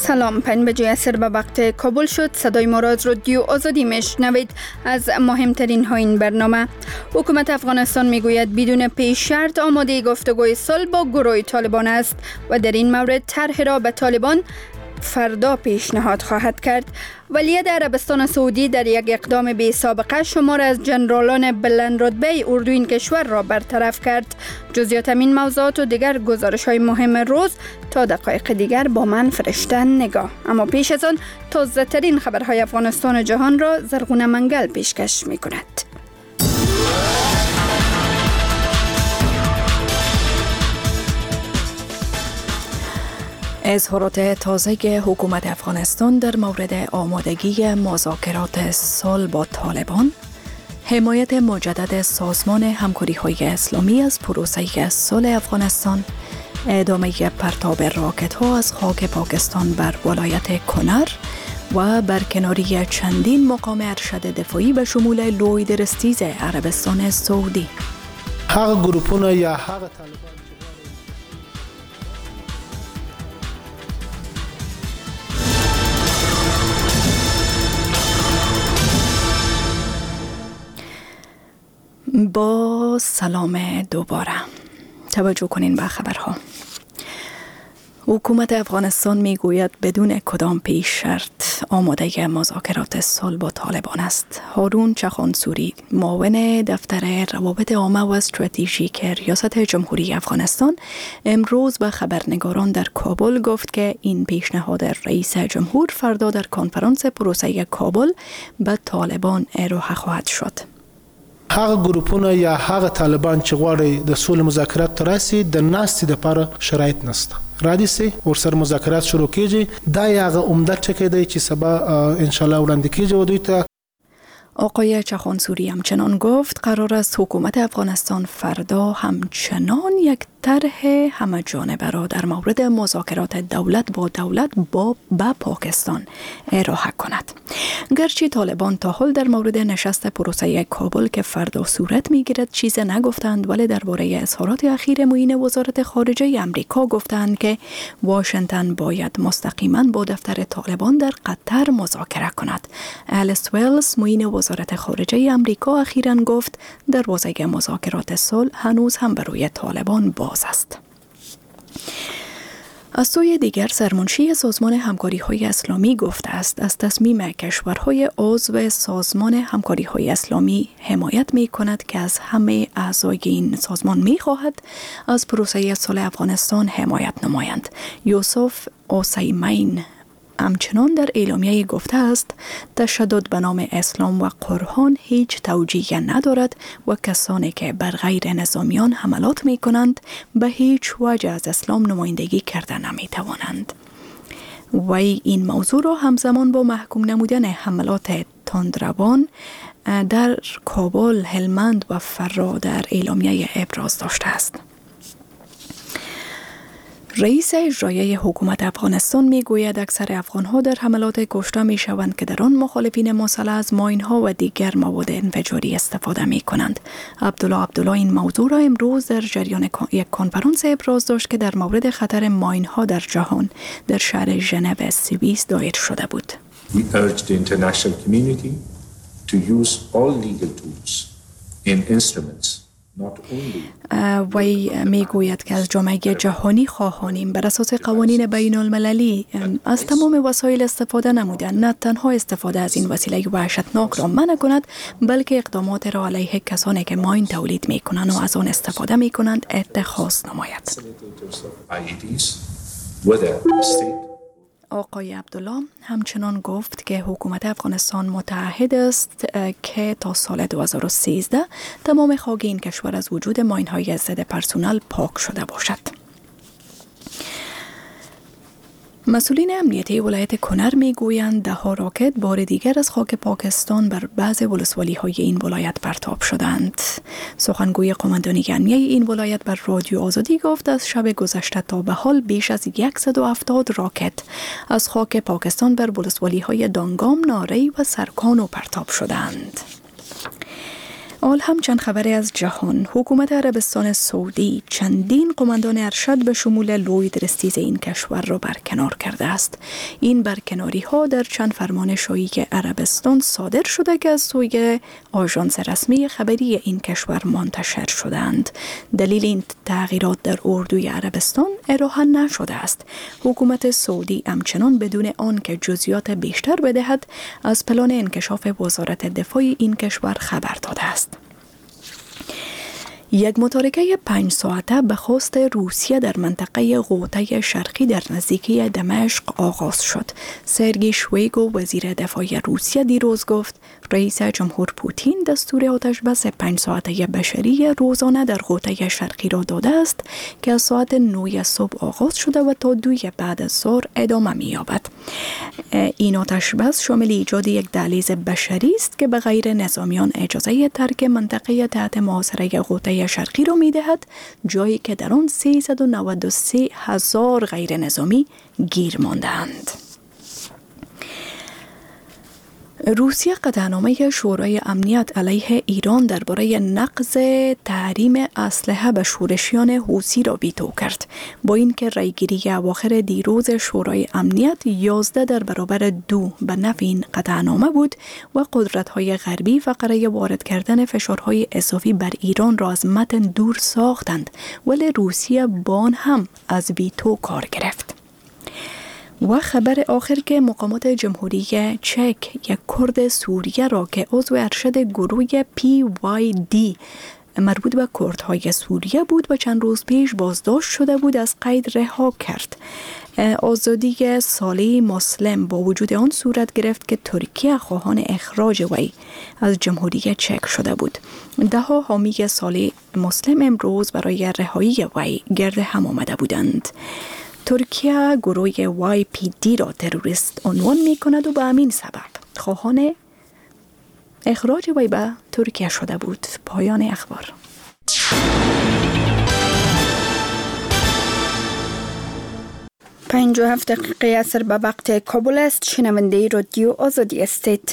سلام، 5 بجه عصر به وقت کابل شد. صدای ما را از رادیو آزادی میشنوید. از مهمترین ها این برنامه: حکومت افغانستان میگوید بدون پیش شرط آماده گفتگوی صلح با گروه طالبان است و در این مورد طرح را به طالبان فردا پیشنهاد خواهد کرد. ولیعهد عربستان سعودی در یک اقدام بی سابقه شمار از جنرالان بلند رتبه اردو این کشور را برطرف کرد. جزئیات این موضوعات و دیگر گزارش های مهم روز تا دقایق دیگر با من فرشته نگاه. اما پیش از آن تازه ترین خبرهای افغانستان و جهان را زرغونه منگل پیشکش می کند. اظهارات تازه حکومت افغانستان در مورد آمادگی مذاکرات صلح با طالبان، حمایت مجدد سازمان همکاری‌های اسلامی از پروسه صلح افغانستان، ادامه پرتاب راکت‌ها از خاک پاکستان بر ولایت کنر و برکناری چندین مقام ارشد دفاعی به شمول لوید رستیز عربستان سعودی. هغه گروپونه یا هغه طالبان با سلام دوباره. توجه کنین به خبرها. حکومت افغانستان میگوید بدون کدام پیش شرط آماده مذاکرات صلح با طالبان است. هارون چخانسوری، معاون دفتر روابط عامه و استراتژیک ریاست جمهوری افغانستان، امروز به خبرنگاران در کابل گفت که این پیشنهاد رئیس جمهور فردا در کنفرانس پروسه کابل به طالبان ارائه خواهد شد. هغه ګروپونه یا هغه طالبان چې غواړي د سولې مذاکرات ته راسي د ناستې دپاره شرایط نشته، رادي سي ورسره مذاکرات شروع کیږي. دا هغه عمده ټکی دی چې سبا انشاءالله وړاندې کیږي و دوی ته. آقای چخانسوری همچنان گفت قرار است حکومت افغانستان فردا همچنان یک طرح همه جانبه را در مورد مذاکرات دولت با پاکستان ارائه کند. گرچه طالبان تا حال در مورد نشست پروسه کابل که فردا صورت میگیرد چیز نگفتند، ولی درباره اظهارات اخیر معین وزارت خارجه آمریکا گفتند که واشنگتن باید مستقیما با دفتر طالبان در قطر مذاکره کند. الیس ویلز، معین وزارت خارجه آمریکا، اخیراً گفت دروازه مذاکرات صلح هنوز هم برای طالبان باز است. از سوی دیگر سرمنشی سازمان همکاری‌های اسلامی گفته است از تصمیم کشورهای عضو سازمان همکاری‌های اسلامی حمایت می‌کند که از همه اعضای این سازمان می‌خواهد از پروسه صلح افغانستان حمایت نمایند. یوسف اوسیمین همچنان در اعلامیه گفته است تشدد به نام اسلام و قرآن هیچ توجیه ندارد و کسانی که بر غیر نظامیان حملات می کنند به هیچ وجه از اسلام نمایندگی کرده نمی توانند. وی این موضوع را همزمان با محکوم نمودن حملات تندروان در کابل، هلمند و فرا در اعلامیه ابراز داشته است. رئیس اجرایی حکومت افغانستان میگوید اکثر افغانها در حملات کشته می شوند که در آن مخالفین مسلح از ماینها و دیگر مواد انفجاری استفاده می کنند. عبدالله این موضوع را امروز در جریان یک کنفرانس ابراز داشت که در مورد خطر ماینها در جهان در شهر ژنو سوئیس دایر شده بود. We urge the international community to use all legal tools and instruments. وی میگوید که از جامعه جهانی خواهانیم بر اساس قوانین بین المللی از تمام وسایل استفاده نمودن، نه تنها استفاده از این وسیله وحشتناک را منع کند، بلکه اقدامات را علیه کسانی که ماین تولید میکنند و از آن استفاده میکنند اتخاذ نماید. آقای عبدالله همچنان گفت که حکومت افغانستان متعهد است که تا سال 2013 تمام خاک این کشور از وجود ماین‌های ضد پرسونل پاک شده باشد. مسئولین امنیتی ولایت کنر میگویند 10 راکت بار دیگر از خاک پاکستان بر بعض ولسوالی‌های این ولایت پرتاب شدند. سخنگوی قماندانی امنیتی این ولایت بر رادیو آزادی گفت از شب گذشته تا به حال بیش از 170 راکت از خاک پاکستان بر ولسوالی‌های دانگام، ناری و سرکانو پرتاب شدند. آل هم چند خبری از جهان. حکومت عربستان سعودی چندین قماندان ارشد به شمول لوید رستیز این کشور را برکنار کرده است. این برکناری ها در چند فرمان شایی عربستان صادر شده که از سوی آژانس رسمی خبری این کشور منتشر شدند. دلیل این تغییرات در اردوی عربستان ارائه نشده است. حکومت سعودی همچنان بدون آن که جزئیات بیشتر بدهد از پلان انکشاف وزارت دفاع این کشور خبر داده است. یک متارکه 5 ساعته به خواست روسیه در منطقه غوطه شرقی در نزدیکی دمشق آغاز شد. سرگئی شویگو وزیر دفاع روسیه دیروز گفت رئیس جمهور پوتین دستور آتش بس 5 ساعته بشری روزانه در غوطه شرقی را داده است که از ساعت 9 صبح آغاز شده و تا 2 بعد از ظهر ادامه می‌یابد. این آتش بس شامل ایجاد یک دهلیز بشری است که به غیر نظامیان اجازه ترک منطقه تحت محاصره غوطه شرقی را می‌دهد، جایی که در آن 393,000 غیر نظامی گیر ماندند. روسیه قطعنامه شورای امنیت علیه ایران درباره نقض تحریم اسلحه به شورشیان حوثی را ویتو کرد. با اینکه رأیگیری اواخر دیروز شورای امنیت 11 در برابر 2 به نفع این قطعنامه بود و قدرت‌های غربی فقره وارد کردن فشارهای اضافی بر ایران را از متن دور ساختند، ولی روسیه با آن هم از ویتو کار گرفت. و خبر آخر که مقامات جمهوری چک یک کرد سوریه را که عضو ارشد گروه PYD مربوط به کردهای سوریه بود و چند روز پیش بازداشت شده بود از قید رها کرد. آزادی صالح مسلم با وجود آن صورت گرفت که ترکیه خواهان اخراج وی از جمهوری چک شده بود. ده‌ها حامی صالح مسلم امروز برای رهایی وی گرد هم آمده بودند. ترکیه گروه YPD را تروریست عنوان می کند و به همین سبب خواهان اخراج وی به ترکیه شده بود. پایان اخبار. پنج و 7 دقیقه اثر به وقت کابل است. شنونده رادیو آزادی استید.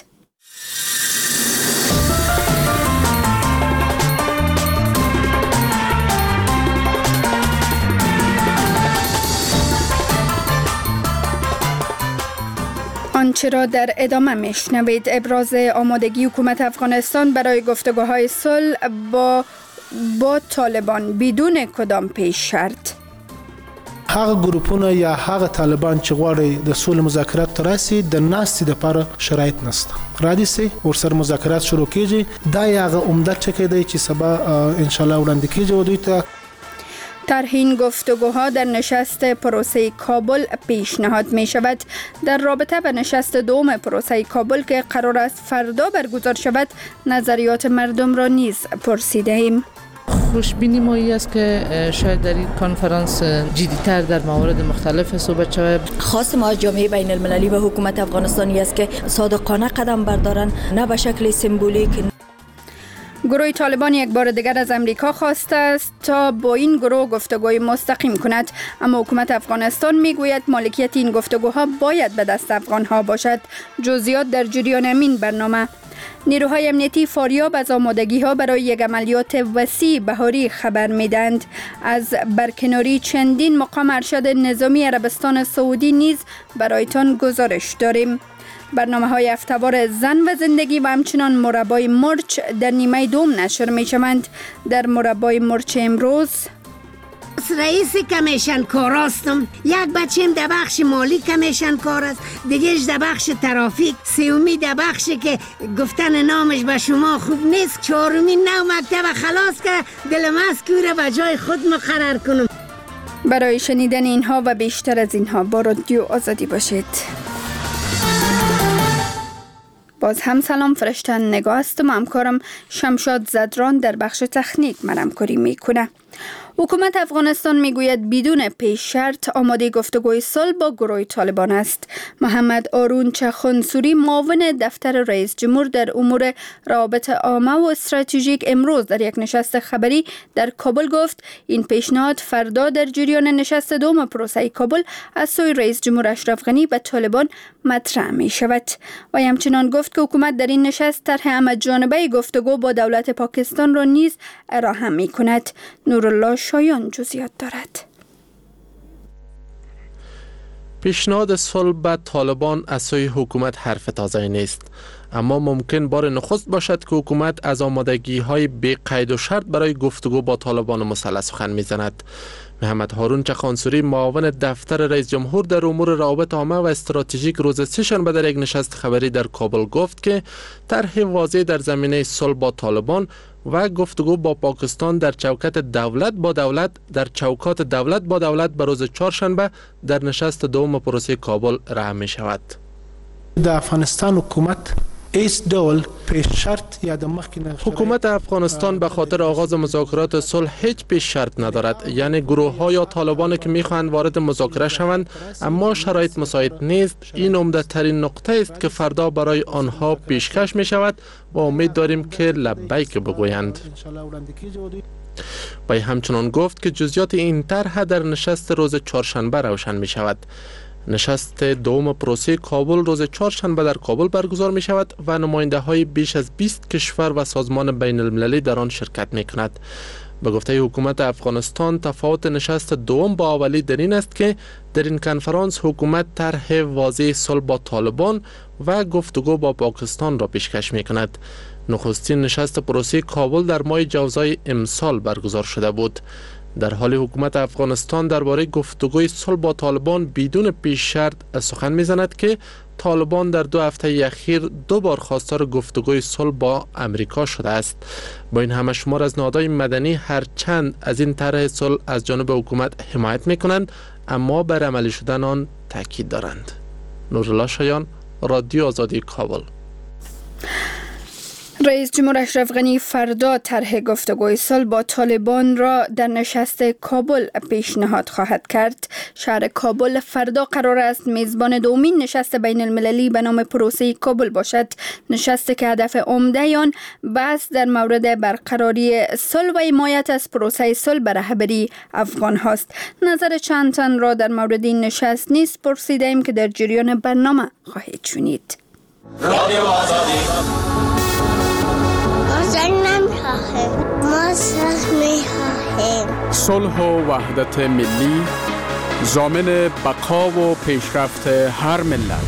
آنچه را در ادامه میشنوید ابراز آمادگی حکومت افغانستان برای گفتگوهای صلح با طالبان بدون کدام پیش شرط. هغه ګروپونه یا هغه طالبان چې غواړي د سولې مذاکرات ته راسي د ناستې لپاره شرایط نشته. رادي سي ورسره مذاکرات شروع کیږي. دا هغه عمده ټکی دی چې سبا ان شاء الله وړاندې کیږي و دوی ته. طرح این گفتگوها در نشست پروسه کابل پیشنهاد می شود. در رابطه به نشست دوم پروسه کابل که قرار است فردا برگزار شود نظریات مردم را نیز پرسیده ایم. خوشبینی ما این است که شاید در این کنفرانس جدی‌تر در موارد مختلف صحبت شود. خواست ما از جامعه بین المللی و حکومت افغانستانی است که صادقانه قدم بردارند، نه به شکل سمبولیک. گروه طالبان یک بار دیگر از امریکا خواسته است تا با این گروه گفتگوی مستقیم کند، اما حکومت افغانستان میگوید مالکیت این گفتگوها باید به دست افغانها باشد. جزئیات در جریان این برنامه. نیروهای امنیتی فاریاب از آمادگی‌ها برای یک عملیات وسیع بهاری خبر میدند. از برکناری چندین مقام ارشد نظامی عربستان سعودی نیز برایتان گزارش داریم. برنامه‌های هفته‌وار زن و زندگی و همچنان مربای مرچ در نیمه دوم نشر می‌شوند. در مربای مرچ امروز رئیس کمیشن کار هستم. یک بچیم در بخش مالی کمیشن کار است، دیگهش در بخش ترافیک، سومی در بخشی که گفتن نامش به شما خوب نیست، چهارمی نو مکتب خلاص که دلم از کوره به جای خود مقرر کنم. برای شنیدن اینها و بیشتر از اینها با رادیو آزادی باشید. باز هم سلام، فرشتن نگاه است و همکارم شمشاد زدران در بخش تکنیک مرمکاری میکنه. حکومت افغانستان میگوید بدون پیش شرط آماده گفتگوی صلح با گروه طالبان است. محمد آرون چخانسوری معاون دفتر رئیس جمهور در امور روابط عامه و استراتژیک امروز در یک نشست خبری در کابل گفت این پیشنهاد فردا در جریان نشست دوم پروسه کابل از سوی رئیس جمهور اشرف غنی به طالبان مطرح می شود. و همچنان گفت که حکومت در این نشست طرح همه‌جانبه گفتگو با دولت پاکستان را نیز ارائه می کند. نورالله شایان جزئیات دارد. پیشنهاد صلح به طالبان از سوی حکومت حرف تازه نیست، اما ممکن بار نخست باشد که حکومت از آمادگی های بی قید و شرط برای گفتگو با طالبان مسلح سخن میزند. محمد هارون چخانسوری معاون دفتر رئیس جمهور در امور روابط عامه و استراتژیک روز سه‌شنبه در یک نشست خبری در کابل گفت که طرح واضح در زمینه صلح با طالبان و گفتگو با پاکستان در چوکات دولت با دولت به روز چهارشنبه در نشست دوم پروسه کابل راه می شود. در افغانستان حکومت ایست دول پیش شرط یا حکومت افغانستان به خاطر آغاز مذاکرات صلح هیچ پیش شرط ندارد، یعنی گروه ها یا طالبان که میخواهند وارد مذاکره شوند اما شرایط مساعد نیست. این عمده ترین نقطه است که فردا برای آنها پیشکش می شود و امید داریم که لبیک بگویند. و همچنان گفت که جزئیات این طرح در نشست روز چهارشنبه روشن می شود. نشست دوم پروسه کابل روز چهارشنبه در کابل برگزار می شود و نماینده های بیش از 20 کشور و سازمان بین المللی در آن شرکت می کند. به گفته حکومت افغانستان تفاوت نشست دوم با اولی در این است که در این کنفرانس حکومت طرح واضح صلح با طالبان و گفتگو با پاکستان را پیشکش می کند. نخستین نشست پروسه کابل در ماه جوزای امسال برگزار شده بود. در حال حکومت افغانستان درباره گفتگوی صلح با طالبان بدون پیش شرط سخن می‌زند که طالبان در 2 هفته اخیر 2 بار خواستار گفتگوی صلح با امریکا شده است. با این همه شمار از نهادهای مدنی هرچند از این طرح صلح از جانب حکومت حمایت می‌کنند اما بر عملی شدن آن تاکید دارند. نورالله شایان، رادیو آزادی، کابل. رئیس جمهور اشرف غنی فردا طرح گفتگوی صلح با طالبان را در نشست کابل پیشنهاد خواهد کرد. شهر کابل فردا قرار است میزبان دومین نشست بین المللی به نام پروسه کابل باشد. نشستی که هدف عمده آن بحث در مورد برقراری صلح و حمایت از پروسه صلح به رهبری افغان هاست. نظر چند تن را در مورد این نشست نیز پرسیدیم که در جریان برنامه خواهید شنید. رادیو آزادی. جنگ نمیخواهیم، ما صلح میخواهیم. صلح و وحدت ملی ضامن بقا و پیشرفت هر ملت.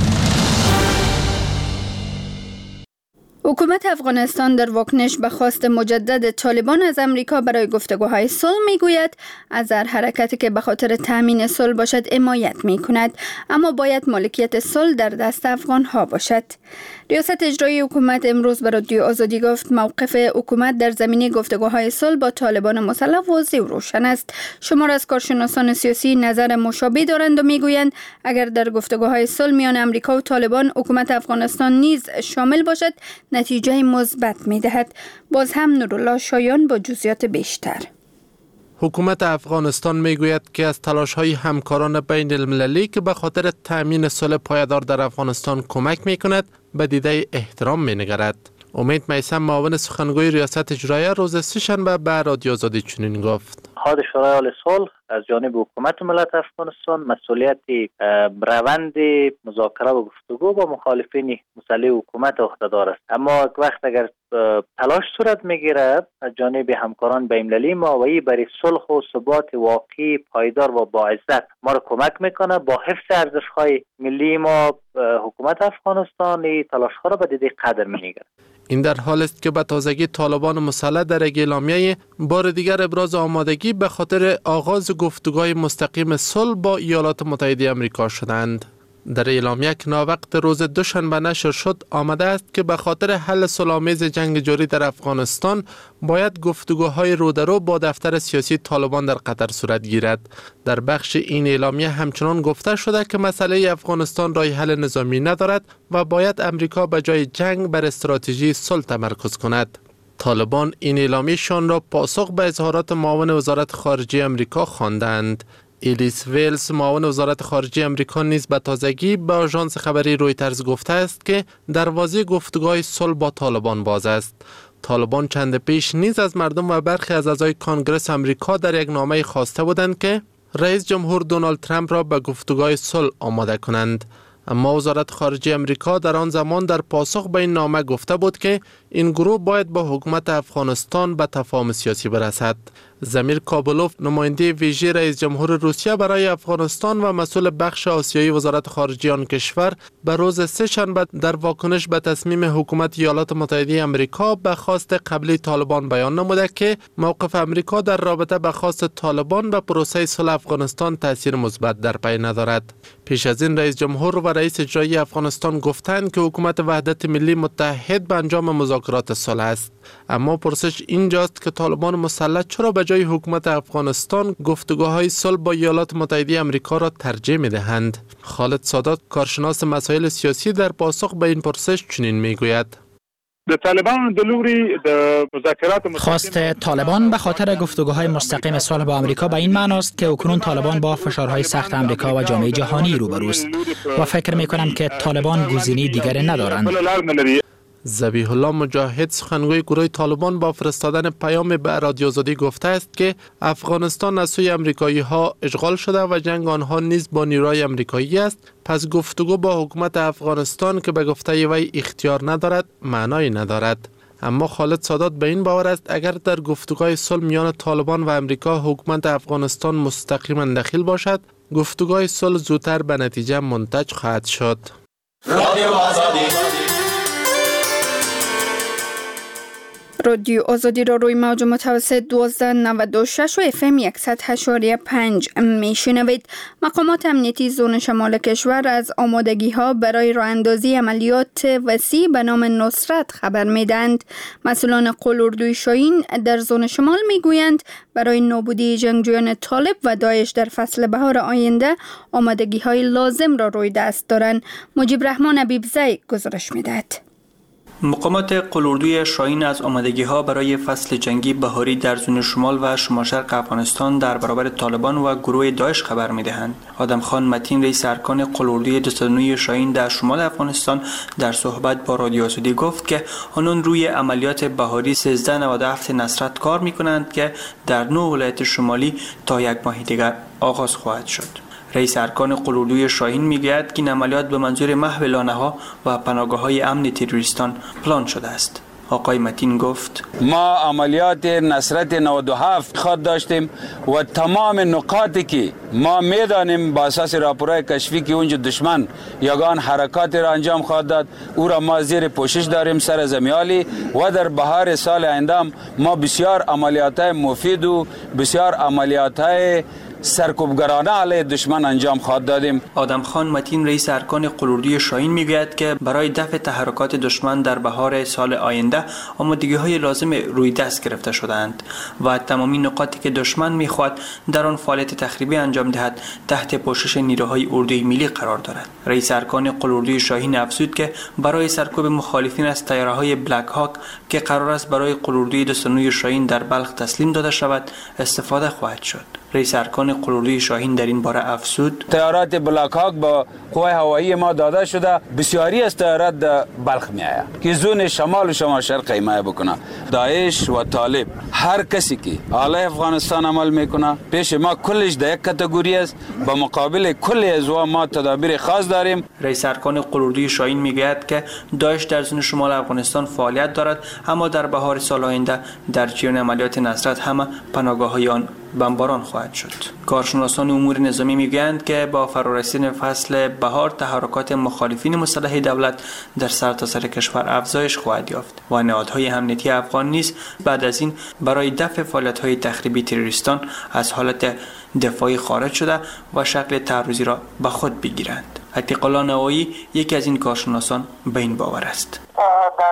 حکومت افغانستان در واکنش به خواست مجدد طالبان از امریکا برای گفتگوهای صلح میگوید از هر حرکتی که به خاطر تامین صلح باشد حمایت میکند، اما باید مالکیت صلح در دست افغان ها باشد. ریاست اجرایی حکومت امروز به رادیو آزادی گفت موقف حکومت در زمینه گفتگوهای صلح با طالبان مسلح واضح و روشن است. شمار از کارشناسان سیاسی نظر مشابه دارند و میگویند اگر در گفتگوهای صلح میان امریکا و طالبان حکومت افغانستان نیز شامل باشد نتیجه مثبت میدهد. باز هم نورالله شایان با جزئیات بیشتر. حکومت افغانستان میگوید که از تلاش‌های همکاران بین المللی که به خاطر تأمین صلح پایدار در افغانستان کمک میکند به دیده احترام مینگرد. امید میثم معاون سخنگوی ریاست اجرایی روز سه‌شنبه به رادیو آزادی چنین گفت: اتحاد شورای عالی صلح از جانب حکومت ملت افغانستان مسئولیت روند مذاکره و گفتگو با مخالفین مسلح حکومت عهده‌دار است، اما وقت اگر تلاش صورت میگیرد از جانب همکاران بین‌المللی ما و برای صلح و ثبات واقعی پایدار و با عزت ما را کمک میکنه. با حفظ ارزش‌های ملی ما حکومت افغانستان تلاش‌ها را به دیده قدر می‌گیرد. این در حال است که به تازگی طالبان مسلح در یک اعلامیه بار دیگر ابراز آمادگی به خاطر آغاز گفتگوهای مستقیم صلح با ایالات متحده آمریکا شدند. در اعلامیه که ناوقت روز دوشنبه نشر شد آمده است که به خاطر حل صلح‌آمیز جنگ جاری در افغانستان باید گفتگوهای رودرو با دفتر سیاسی طالبان در قطر صورت گیرد. در بخش این اعلامیه همچنان گفته شده که مسئله افغانستان راه حل نظامی ندارد و باید امریکا به جای جنگ بر استراتژی صلح تمرکز کند. طالبان این اعلامیه‌شان را پاسخ به اظهارات معاون وزارت خارجه آمریکا خواندند. الیس ویلز معاون وزارت خارجه آمریکا نیز به تازگی به آژانس خبری رویترز گفته است که دروازه گفتگوهای صلح با طالبان باز است. طالبان چند پیش نیز از مردم و برخی از اعضای کانگرس آمریکا در یک نامه خواسته بودند که رئیس جمهور دونالد ترامپ را به گفتگوهای صلح آماده کنند. اما وزارت خارجه آمریکا در آن زمان در پاسخ به این نامه گفته بود که این گروه باید با حکومت افغانستان به تفاهم سیاسی برسد. زمیر کابلوف، نماینده ویژه رئیس جمهور روسیه برای افغانستان و مسئول بخش آسیایی وزارت خارجه آن کشور، به روز سه‌شنبه در واکنش به تصمیم حکومت ایالات متحده آمریکا به خواست قبلی طالبان بیان نموده که موقف آمریکا در رابطه به خواست طالبان به پروسه صلح افغانستان تاثیر مثبت در پی ندارد. پیش از این رئیس جمهور و رئیس اجرایی افغانستان گفتند که حکومت وحدت ملی متحد به انجام مذاکرات صلح است. اما پرسش اینجاست که طالبان مسلح چرا به جای حکومت افغانستان گفتگوهای صلح با ایالات متحده آمریکا را ترجیح می‌دهند؟ خالد سادات، کارشناس مسائل سیاسی، در پاسخ به این پرسش چنین میگوید: خواست طالبان به خاطر گفتگوهای مستقیم صلح با آمریکا به این معنی است که اکنون طالبان با فشارهای سخت آمریکا و جامعه جهانی روبروست و فکر می‌کنم که طالبان گزینه‌ای دیگری ندارند. ذبیح الله مجاهد، سخنگوی گروه طالبان، با فرستادن پیام به رادیو آزادی گفته است که افغانستان از سوی آمریکایی‌ها اشغال شده و جنگ آنها نیز با نیروهای آمریکایی است، پس گفتگو با حکومت افغانستان که به گفته وی اختیار ندارد معنایی ندارد. اما خالد سادات به این باور است اگر در گفتگوهای صلح میان طالبان و آمریکا حکومت افغانستان مستقیما دخیل باشد، گفتگوهای صلح زودتر به نتیجه منتج خواهد شد. رادیو آزادی را روی موج متوسط 1296 و FM 100.5 میشنوید. مقامات امنیتی زون شمال کشور از آمادگی ها برای راه اندازی عملیات وسیع به نام نصرت خبر میدند. مسئولان قلاردوی شاهین در زون شمال میگویند برای نابودی جنگجویان طالب و داعش در فصل بهار آینده آمادگی های لازم را روی دست دارند. مجیب رحمان حبیبزی گزارش میدهد. مقامات قلاردوی شاهین از آمادگی‌ها برای فصل جنگی بهاری در زون شمال و شمال شرق افغانستان در برابر طالبان و گروه داعش خبر می‌دهند. آدم خان متین، رئیس ارکان قلاردوی 209 شاهین در شمال افغانستان، در صحبت با رادیو آزادی گفت که آنان روی عملیات بهاری 1397 نصرت کار می‌کنند که در 9 ولایت شمالی تا یک ماه دیگر آغاز خواهد شد. رئیس ارکان قلاردوی شاهین میگوید که این عملیات به منظور محو لانه‌ها و پناهگاه‌های امن تروریستان پلان شده است. آقای متین گفت: ما عملیات نصرت 97 خود داشتیم و تمام نقاطی که ما میدانیم با اساس راپورهای کشفی که اونجا دشمن یگان حرکات را انجام خواهد داد، او را ما زیر پوشش داریم سر زمیالی و در بهار سال آینده ما بسیار عملیات‌های مفید و بسیار عملیات‌های سرکوبگرانه علیه دشمن انجام خواهد دادیم. آدم خان متین، رئیس ارکان قلاردوی شاهین میگوید که برای دفع تحرکات دشمن در بهار سال آینده آمادگی‌های لازم روی دست گرفته شده‌اند و تمامی نقاطی که دشمن می‌خواهد در آن فعالیت تخریبی انجام دهد تحت پوشش نیروهای اردوی ملی قرار دارد. رئیس ارکان قلاردوی شاهین افزود که برای سرکوب مخالفین از طیاره‌های بلک هاک که قرار است برای قلاردوی 209 شاهین در بلخ تسلیم داده شود استفاده خواهد شد. رئیس ارکان قلاردوی شاهین در این باره افزود: طیارات بلک هاک با قوای هوایی ما داده شده، بسیاری از طیارات در بلخ می آید که زون شمال و شمال شرق حمایت بکنه. داعش و طالب هر کسی که علیه افغانستان عمل میکنه پیش ما کلش در یک کاتگوری است، با مقابل کل از ما تدابیر خاص داریم. رئیس ارکان قلاردوی شاهین میگوید که داعش در زون شمال افغانستان فعالیت دارد، اما در بهار سال آینده در جریان عملیات نصرت همه پناهگاه‌های آن بمباران خواهد شد. کارشناسان امور نظامی میگویند که با فرارسیدن فصل بهار تحرکات مخالفین مسلح دولت در سرتاسر کشور افزایش خواهد یافت و نهادهای امنیتی افغان نیز بعد از این برای دفع فعالیت‌های تخریبی تروریستان از حالت دفاعی خارج شده و شکل تعرضی را به خود بگیرند. عتیق الله نوایی یکی از این کارشناسان به این باور است. در فصل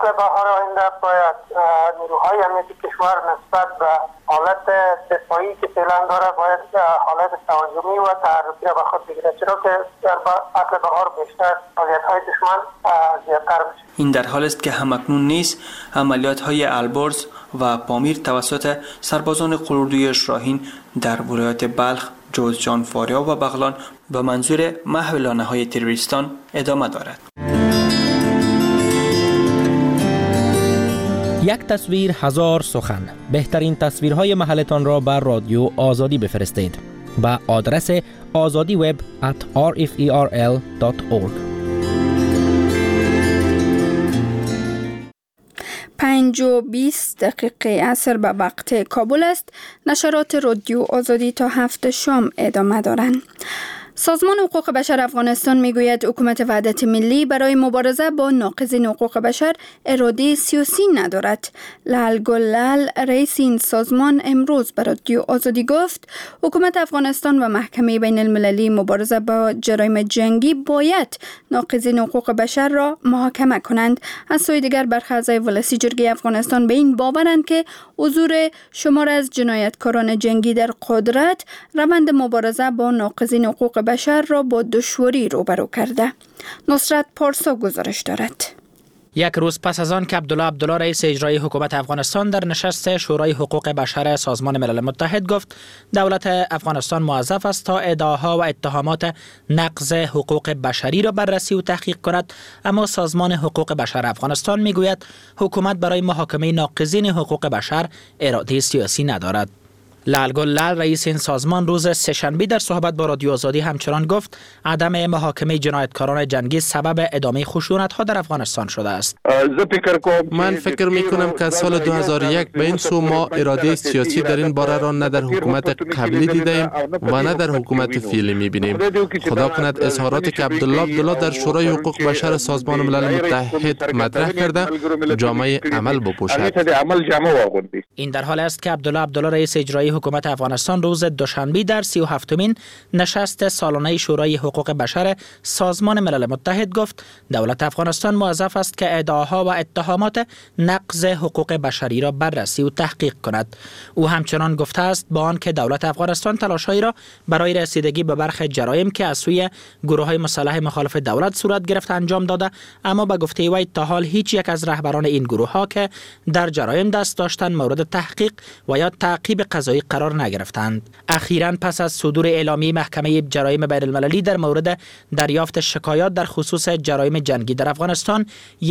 بهار آینده باید نیروهای امنیتی کشور نسبت به حالت دفاعی که فعلا داره باید حالت تهاجمی و تحرکی را به خود بگیره، چرا که در فصل بهار بیشتر فعالیت‌های دشمن زیادتر میشه. این در حال است که همکنون نیز عملیات‌های البرز و پامیر توسط سربازان قلوردوی شاهین در ولایات بلخ، جوزجان، فاریاب و بغلان به منظور محو لانه‌های تروریستان ادامه دارد. یک تصویر هزار سخن. بهترین تصویرهای محلتان را بر رادیو آزادی بفرستید به آدرس azadiweb@rferl.org. 5:20 عصر به وقت کابل است. نشرات رادیو آزادی تا 7 شام ادامه دارند. سازمان حقوق بشر افغانستان میگوید حکومت وحدت ملی برای مبارزه با ناقضین حقوق بشر اراده سیاسی ندارد. لال گلال رئیس این سازمان امروز به رادیو آزادی گفت حکومت افغانستان و محکمه بین المللی مبارزه با جرایم جنگی باید ناقضین حقوق بشر را محاکمه کنند. از سوی دیگر برخی اعضای ولسی جرگه افغانستان به این باورند که حضور شمار از جنایتکاران جنگی در قدرت روند مبارزه با ناقضین حقوق بشر را با دشواری روبرو کرده. نصرت پارسا گزارش دارد. یک روز پس از آن که عبدالله رئیس اجرایی حکومت افغانستان در نشست شورای حقوق بشر سازمان ملل متحد گفت دولت افغانستان موظف است تا ادعاها و اتهامات نقض حقوق بشری را بررسی و تحقیق کند، اما سازمان حقوق بشر افغانستان میگوید حکومت برای محاکمه ناقضین حقوق بشر اراده سیاسی ندارد. لال گلال رئیس این سازمان روز سه‌شنبه در صحبت با رادیو آزادی همچنان گفت عدم محاکمه جنایتکاران جنگی سبب ادامه خشونت‌ها در افغانستان شده است. من فکر می‌کنم که از سال 2001 به این سو ما اراده سیاسی در این باره را نه در حکومت قبلی دیدیم و نه در حکومت فعلی می‌بینیم. خدا کند اظهاراتی که عبدالله در شورای حقوق بشر سازمان ملل متحد مطرح کرده جامعه عمل بپوشد. این در حال است که عبدالله رئیس اجرایی حکومت افغانستان روز دوشنبه در 37مین نشست سالانه شورای حقوق بشر سازمان ملل متحد گفت دولت افغانستان موظف است که ادعاها و اتهامات نقض حقوق بشری را بررسی و تحقیق کند. او همچنان گفته است با آنکه دولت افغانستان تلاش‌هایی را برای رسیدگی به برخی جرایم که از سوی گروه‌های مسلح مخالف دولت صورت گرفت انجام داده، اما به گفته وی تا حال هیچ یک از رهبران این گروه‌ها که در جرایم دست داشتند مورد تحقیق و یا تعقیب قضایی قرار نگرفتند. اخیراً پس از صدور اعلامیه محکمه جرایم بین المللی در مورد دریافت شکایات در خصوص جرایم جنگی در افغانستان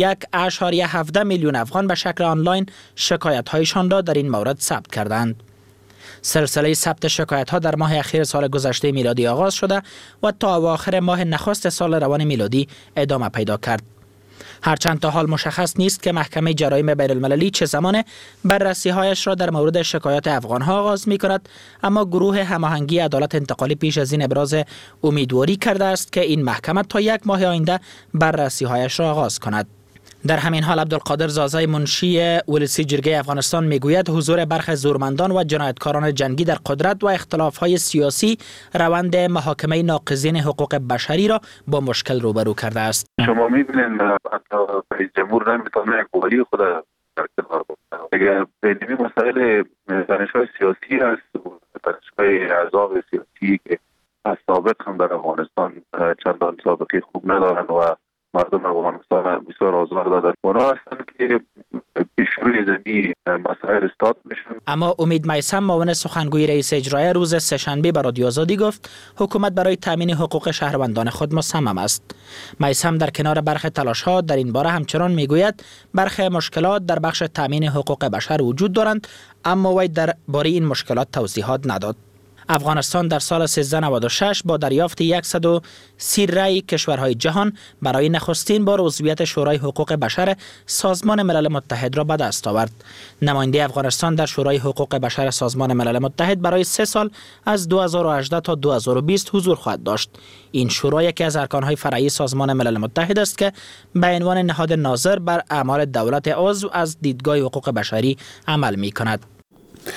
1.17 میلیون افغان به شکل آنلاین شکایت‌هایشان را در این مورد ثبت کردند. سلسله ثبت شکایت‌ها در ماه اخیر سال گذشته میلادی آغاز شده و تا اواخر ماه نخست سال روان میلادی ادامه پیدا کرد. هرچند تا حال مشخص نیست که محکمه جرایم بین المللی چه زمان بررسی‌هایش را در مورد شکایات افغان‌ها آغاز می‌کند، اما گروه هماهنگی عدالت انتقالی پیش از این ابراز امیدواری کرده است که این محکمه تا 1 ماه آینده بررسی‌هایش را آغاز کند. در همین حال عبدالقادر زازای منشی ولسی جرگه افغانستان میگوید حضور برخی زورمندان و جنایتکاران جنگی در قدرت و اختلاف‌های سیاسی روند محاکمه ناقضین حقوق بشری را با مشکل روبرو کرده است. شما می‌بینید حتی رئیس جمهور نمی‌تونه یک والی خود در کنار بگذاره. اگر بینی مسائل دانشگاه سیاسی است و دانشگاه احزاب سیاسی که از سابق هم در افغانستان چندان سابقه خوب ندارن و مردم افغانستان بسیار آزار دادن اونا هستند که پیشروی زمین مسائل استاد میشن. اما امید میثم معاون سخنگوی رئیس اجرایی روز سه‌شنبه به رادیو آزادی گفت حکومت برای تامین حقوق شهروندان خود مصمم است. میثم در کنار برخی تلاش‌ها در این باره همچنان میگوید برخی مشکلات در بخش تامین حقوق بشر وجود دارند، اما وی در باره این مشکلات توضیحات نداد. افغانستان در سال 1396 با دریافت 130 رأی کشورهای جهان برای نخستین بار عضویت شورای حقوق بشر سازمان ملل متحد را به دست آورد. نماینده افغانستان در شورای حقوق بشر سازمان ملل متحد برای 3 سال از 2018 تا 2020 حضور خواهد داشت. این شورا یکی از ارکانهای فرعی سازمان ملل متحد است که به عنوان نهاد ناظر بر اعمال دولت عضو از دیدگاه حقوق بشری عمل می‌کند.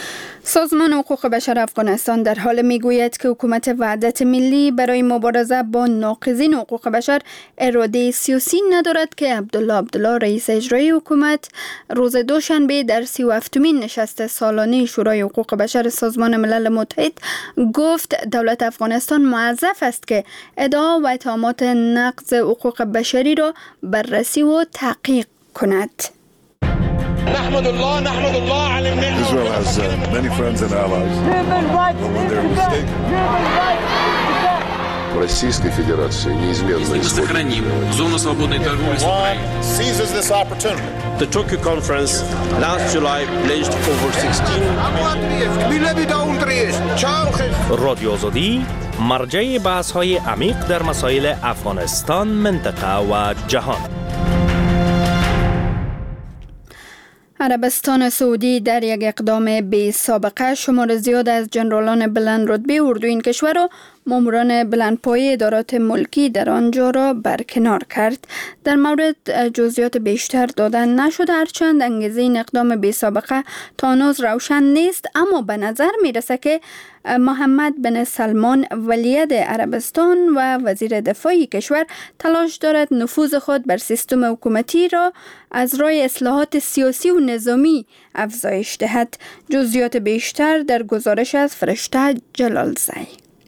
سازمان حقوق بشر افغانستان در حال میگوید که حکومت وحدت ملی برای مبارزه با ناقضین حقوق بشر اراده سیاسی ندارد که عبدالله رئیس اجرایی حکومت روز دوشنبه در 37مین نشست سالانه شورای حقوق بشر سازمان ملل متحد گفت دولت افغانستان موظف است که ادعا و اتهامات نقض حقوق بشری را بررسی و تحقیق کند. نحمد الله على النعمة. Israel has many friends and allies. When they're mistaken. Российской Федерации неизменно сохраним зону свободной торговли с Украиной. seizes this opportunity. The Tokyo conference last July pledged over 16 رادیو آزادی مرجع بحث‌های عمیق در مسائل افغانستان، منطقه و جهان. عربستان سعودی در یک اقدام بی سابقه شمار زیاد از جنرالان بلند رتبه اردو این کشور و ماموران بلندپایه ادارات ملکی در آنجا را برکنار کرد. در مورد جزئیات بیشتر دادن نشده، هرچند انگیزه این اقدام بی سابقه تا هنوز روشن نیست، اما به نظر می رسد که محمد بن سلمان ولیعهد عربستان و وزیر دفاع کشور تلاش دارد نفوذ خود بر سیستم حکومتی را از راه اصلاحات سیاسی و نظامی افزایش دهد. جزئیات بیشتر در گزارش از فرشته جلالزی.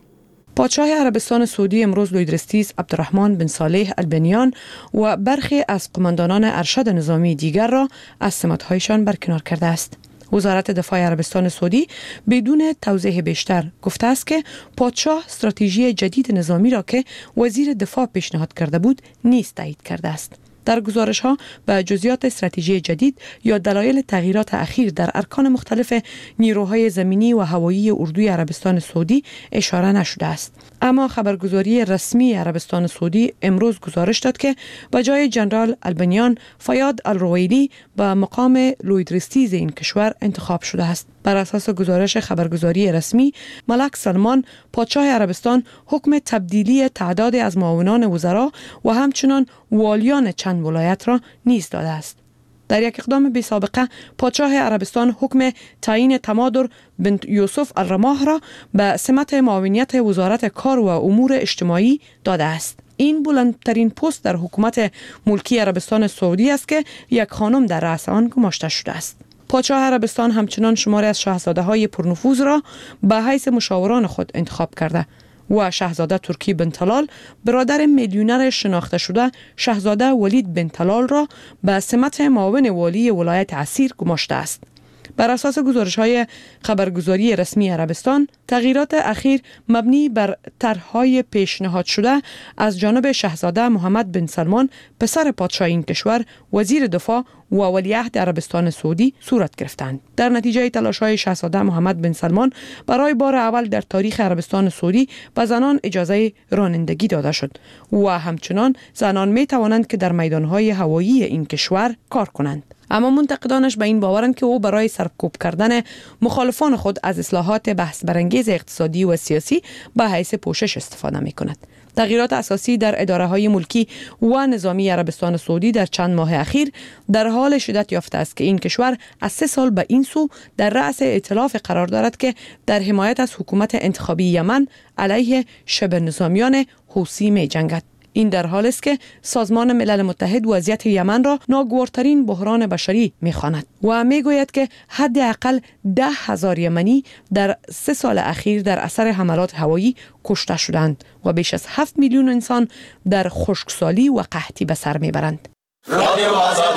پادشاه عربستان سعودی امروز لویدرستیس عبدالرحمن بن صالح البنیان و برخی از قماندانان ارشد نظامی دیگر را از سمت‌هایشان برکنار کرده است. وزارت دفاع عربستان سعودی بدون توضیح بیشتر گفته است که پادشاه استراتژی جدید نظامی را که وزیر دفاع پیشنهاد کرده بود نیز تایید کرده است. در گزارش‌ها به جزئیات استراتژی جدید یا دلایل تغییرات اخیر در ارکان مختلف نیروهای زمینی و هوایی اردوی عربستان سعودی اشاره نشده است. اما خبرگزاری رسمی عربستان سعودی امروز گزارش داد که به جای جنرال البنیان، فیاد الرویلی به مقام لویدرستیز این کشور انتخاب شده است. بر اساس گزارش خبرگزاری رسمی، ملک سلمان پادشاه عربستان حکم تبدیلی تعداد از معاونان وزرا و همچنان والیان چند ولایت را نیز داده است. در یک اقدام بی سابقه، پادشاه عربستان حکم تعیین تمادر بنت یوسف الرماح را به سمت معاونیت وزارت کار و امور اجتماعی داده است. این بلندترین پست در حکومت ملکی عربستان سعودی است که یک خانم در رأس آن گماشته شده است. پادشاه عربستان همچنان شماری از شاهزاده‌های پرنفوذ را به حیث مشاوران خود انتخاب کرده و شاهزاده ترکی بن طلال، برادر میلیونر شناخته شده شاهزاده ولید بن طلال را به سمت معاون والی ولایت عسیر گماشته است. بر اساس گزارش‌های خبرگزاری رسمی عربستان، تغییرات اخیر مبنی بر طرح‌های پیشنهاد شده از جانب شاهزاده محمد بن سلمان، پسر پادشاه این کشور، وزیر دفاع و ولیعهد عربستان سعودی صورت گرفتند. در نتیجه تلاش‌های شاهزاده محمد بن سلمان برای بار اول در تاریخ عربستان سعودی به زنان اجازه رانندگی داده شد و همچنان زنان می‌توانند که در میدان‌های هوایی این کشور کار کنند. اما منتقدانش به این باورند که او برای سرکوب کردن مخالفان خود از اصلاحات بحث برانگیز اقتصادی و سیاسی به حیث پوشش استفاده می کند. تغییرات اساسی در اداره‌های ملکی و نظامی عربستان سعودی در چند ماه اخیر در حال شدت یافته است که این کشور از 3 سال به این سو در رأس ائتلاف قرار دارد که در حمایت از حکومت انتخابی یمن علیه شبه نظامیان حوثی می جنگد. این در حالی است که سازمان ملل متحد وضعیت یمن را ناگوارترین بحران بشری می‌خواند و می‌گوید که حداقل 10,000 یمنی در 3 سال اخیر در اثر حملات هوایی کشته شدند و بیش از 7 میلیون انسان در خشکسالی و قحطی به سر میبرند. رادیو آزادی.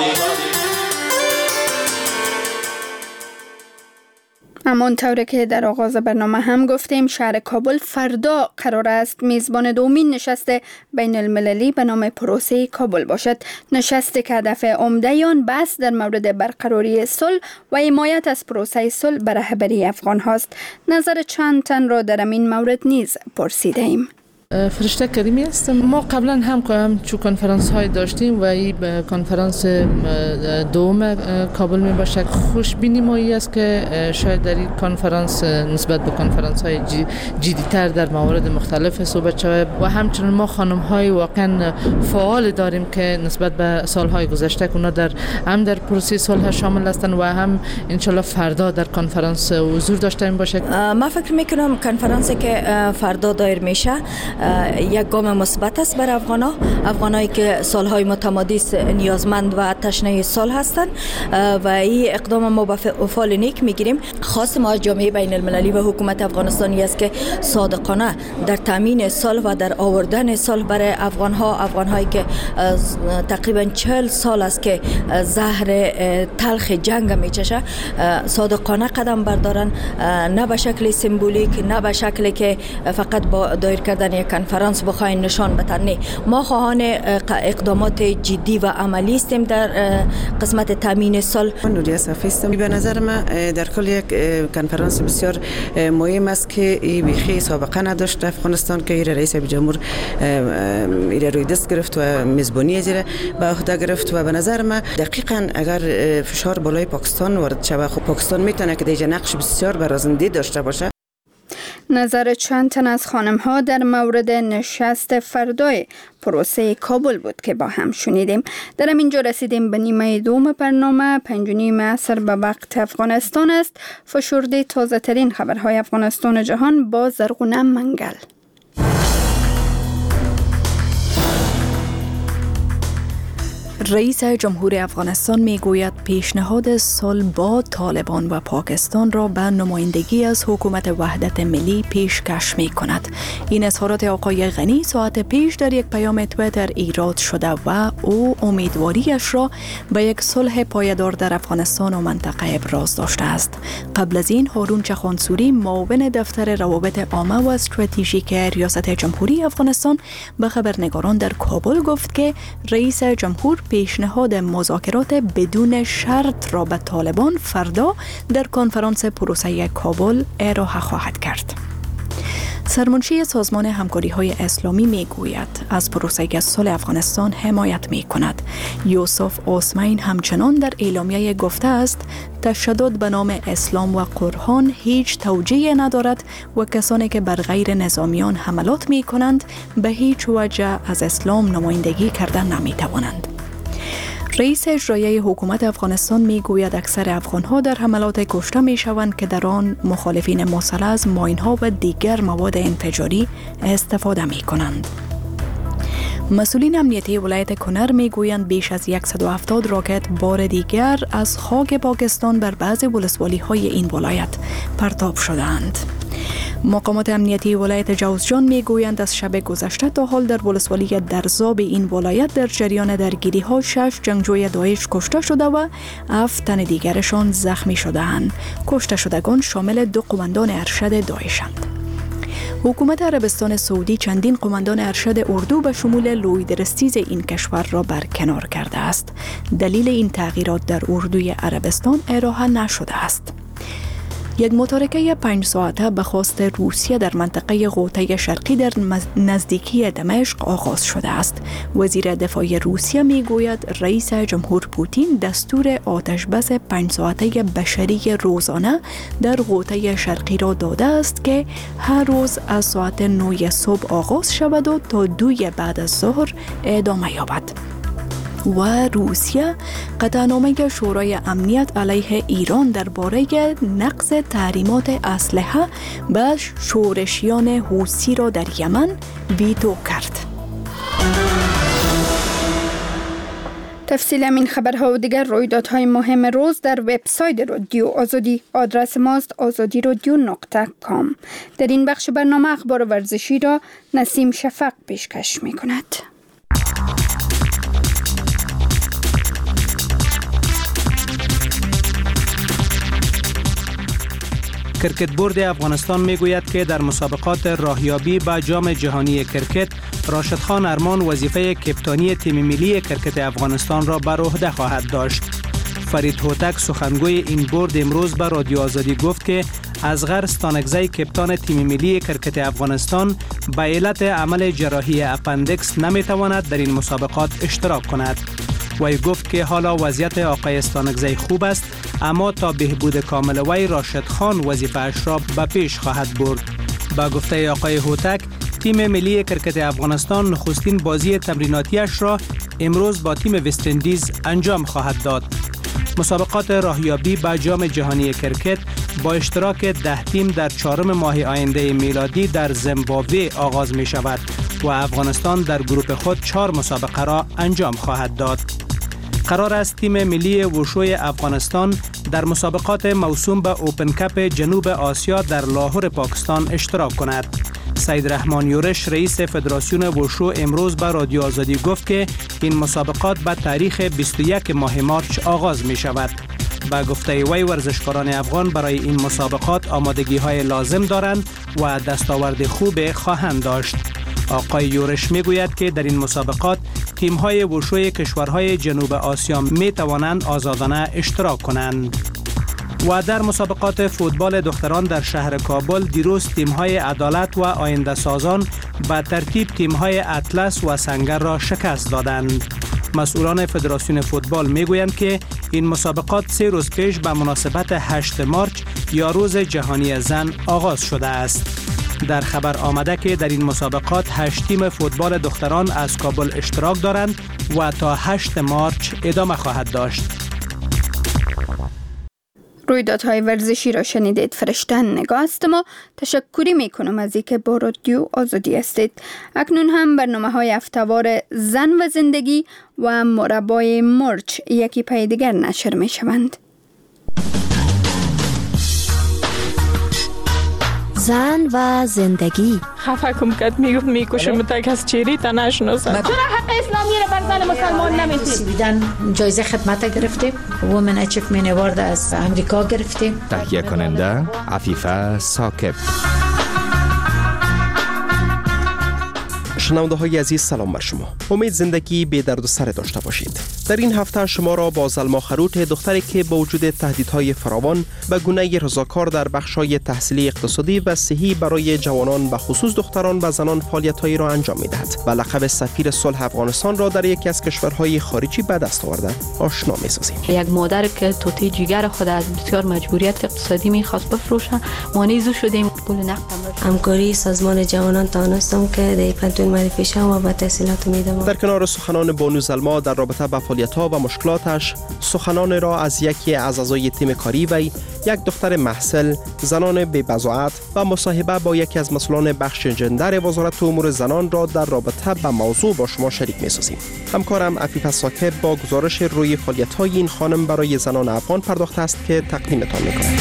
همانطور که در آغاز برنامه هم گفتیم، شهر کابل فردا قرار است میزبان دومین نشست بین المللی به نام پروسه کابل باشد. نشست که هدف عمده آن بحث در مورد برقراری صلح و حمایت از پروسه صلح به رهبری افغان هاست. نظر چند تن را در این مورد نیز پرسیده ایم. فرشته کریمی هستم. ما قبلا هم چو کنفرانس های داشتیم و این کنفرانس دوم کابل می باشه. خوشبینی ما است که شاید در این کنفرانس نسبت به کنفرانس های جدی تر در موارد مختلف صحبت شود و همچنین ما خانم های واقعا فعال داریم که نسبت به سالهای گذشته اونا هم در پروسه صلح شامل هستند و هم انشالله فردا در کنفرانس حضور داشته باشه. ما فکر میکنم کنفرانسی که فردا دایر میشه یک گام مثبت است بر افغانایی که سالهای متمادی نیازمند و تشنه صلح هستند و این اقدام ما به فعال نیک میگیریم. خاص ما از جامعه بین المللی و حکومت افغانستانی است که صادقانه در تامین صلح و در آوردن صلح برای افغانهایی که تقریبا 40 سال است که زهر تلخ جنگ میچشه صادقانه قدم بردارن، نه به شکل سمبولیک، نه به شکلی که فقط با دایر کردن یک کنفرانس بخواین نشان بدن. ما خواهان اقدامات جدی و عملی هستیم در قسمت تامین صلح. نوریا صفی هستم. به نظر من در کل یک کنفرانس بسیار مهم است که این بیخی سابقه نداشت افغانستان که رئیس جمهور روی دست گرفت و میزبانی زیر به عهده گرفت و به نظر من دقیقاً اگر فشار بالای پاکستان وارد شود خب پاکستان میتونه که دیگه نقش بسیار برازنده داشته باشه. نظر چند تن از خانم‌ها در مورد نشست فردای پروسه کابل بود که با هم شنیدیم. در اینجا رسیدیم به نیمه دوم برنامه. 5:30 عصر به وقت افغانستان است. فشرده تازه ترین خبرهای افغانستان و جهان با زرغونه منگل. رئیس جمهور افغانستان میگوید پیشنهاد صلح با طالبان و پاکستان را به نمایندگی از حکومت وحدت ملی پیشکش می کند. این اظهارات آقای غنی ساعت پیش در یک پیام توییتر ایراد شده و او امیدواریش را به یک صلح پایدار در افغانستان و منطقه ابراز داشته است. قبل از این هارون چخانسوری معاون دفتر روابط عامه و استراتژیک ریاست جمهوری افغانستان به خبرنگاران در کابل گفت که رئیس جمهور پیشنهاد مذاکرات بدون شرط را به طالبان فردا در کنفرانس پروسه کابل ارائه خواهد کرد. سرمنشی سازمان همکاری‌های اسلامی میگوید از پروسه صلح افغانستان حمایت می‌کند. یوسف اوسمین همچنان در اعلامیه گفته است تشدد به نام اسلام و قرآن هیچ توجیه ندارد و کسانی که بر غیر نظامیان حملات می‌کنند به هیچ وجه از اسلام نمایندگی کردن نمی‌توانند. رئیس اجرایی حکومت افغانستان میگوید اکثر افغانها در حملات کشته میشوند که در آن مخالفین مسلح از ماین‌ها و دیگر مواد انفجاری استفاده میکنند. مسئولین امنیتی ولایت کنر میگویند بیش از 170 راکت بار دیگر از خاک پاکستان بر بعضی ولسوالی‌های این ولایت پرتاب شدند. مقامات امنیتی ولایت جوزجان میگویند از شب گذشته تا حال در ولسوالی درزاب این ولایت در جریان درگیری ها 6 جنگجوی داعش کشته شده و 7 تن دیگرشان زخمی شده‌اند. کشته شدگان شامل 2 قماندان ارشد داعشند. حکومت عربستان سعودی چندین قماندان ارشد اردو به شمول لویدرستیز این کشور را برکنار کرده است. دلیل این تغییرات در اردوی عربستان ارائه نشده است. یک متارکه 5 ساعته به خواست روسیه در منطقه غوطه شرقی در نزدیکی دمشق آغاز شده است. وزیر دفاع روسیه میگوید رئیس جمهور پوتین دستور آتشبس 5 ساعته بشری روزانه در غوطه شرقی را داده است که هر روز از ساعت 9 صبح آغاز شود و تا 2 بعد از ظهر ادامه یابد. و روسیه قطعنامه شورای امنیت علیه ایران درباره نقض تحریمات اسلحه به شورشیان حوثی را در یمن ویتو کرد. تفصیل این خبرها و دیگر رویدادهای مهم روز در وبسایت رادیو آزادی. آدرس ماست azadirodio.com. در این بخش برنامه اخبار ورزشی را نسیم شفق پیشکش می کند. کرکت بورد افغانستان میگوید که در مسابقات راهیابی به جام جهانی کرکت راشد خان ارمان وظیفه کپتانی تیم ملی کرکت افغانستان را بر عهده خواهد داشت. فرید هوتک سخنگوی این بورد امروز به رادیو آزادی گفت که اصغر ستانکزی کپتان تیم ملی کرکت افغانستان به علت عمل جراحی اپندکس نمیتواند در این مسابقات اشتراک کند. وی گفت که حالا وضعیت آقای استانکزی خوب است، اما تا بهبود کامل وی راشد خان وظیفه‌اش را به پیش خواهد برد. با گفته آقای هوتک، تیم ملی کرکت افغانستان نخستین بازی تمریناتیش را امروز با تیم وست اندیز انجام خواهد داد. مسابقات راهیابی به جام جهانی کرکت با اشتراک 10 تیم در 4 ماه آینده میلادی در زیمبابوه آغاز می شود و افغانستان در گروه خود 4 مسابقه را انجام خواهد داد. قرار است تیم ملی وشوی افغانستان در مسابقات موسوم به اوپن کپ جنوب آسیا در لاهور پاکستان اشتراک کند. سید رحمان یورش رئیس فدراسیون وشو امروز به رادیو آزادی گفت که این مسابقات به تاریخ 21 ماه مارچ آغاز می شود. با گفته وی ورزشکاران افغان برای این مسابقات آمادگی های لازم دارند و دستاورد خوب خواهند داشت. آقای یورش می گوید که در این مسابقات تیم های وشوی کشورهای جنوب آسیا می توانند آزادانه اشتراک کنند. و در مسابقات فوتبال دختران در شهر کابل دیروز تیم‌های عدالت و آینده سازان به ترتیب تیم‌های اطلس و سنگر را شکست دادند. مسئولان فدراسیون فوتبال می‌گویند که این مسابقات 3 روز پیش به مناسبت 8 مارچ یا روز جهانی زن آغاز شده است. در خبر آمده که در این مسابقات 8 تیم فوتبال دختران از کابل اشتراک دارند و تا 8 مارچ ادامه خواهد داشت. رویدادهای ورزشی را شنیدید. فرشتن نگاه است. ما تشکری میکنم از اینکه با رادیو آزادی هستید. اکنون هم برنامه‌های هفته‌وار زن و زندگی و مربای مرچ یکی پای دیگر نشر میشوند. زن و زندگی. خفه کم کد میکشم تک از چیری تا نشناسم. چرا حق اسلامی را بر زن مسلمان نمیتید؟ بیدن جایزه خدمت گرفتیم. وومن اچیومنت اوارد از امریکا گرفتیم. تهیه کننده عفیفه ثاقب. شنونده های عزیز سلام بر شما. امید زندگی بی درد و سر داشته باشید. در این هفته شما را با زلما خروت، دختری که با وجود تهدیدهای فراوان به گونه رضاکار در بخش‌های تحصیلی اقتصادی و صحی برای جوانان به خصوص دختران و زنان فعالیت‌هایی را انجام می‌دهد و لقب سفیر صلح افغانستان را در یکی از کشورهای خارجی به دست آورده آشنا می‌سازیم. یک مادر که توتی جگر خود از بسیار مجبوریت اقتصادی می‌خواست بفروشه، مانیزو شدیم پول نقدم را. همکاری سازمان جوانان تانستم که در پنتون معرفی شدم و به تحصیلات میدم. در کنار سخنان بانو زلما در رابطه با فعالیت‌ها و مشکلاتش، سخنان را از یکی از اعضای تیم کاری و یک دختر محصل، زنان بی بضاعت و مصاحبه با یکی از مسئولان بخش جندر وزارت امور زنان را در رابطه با موضوع با شما شریک می‌سازیم. همکارم عفیفه ثاقب با گزارش روی فعالیت‌های این خانم برای زنان افغان پرداخته است که تقدیمتان می‌کند.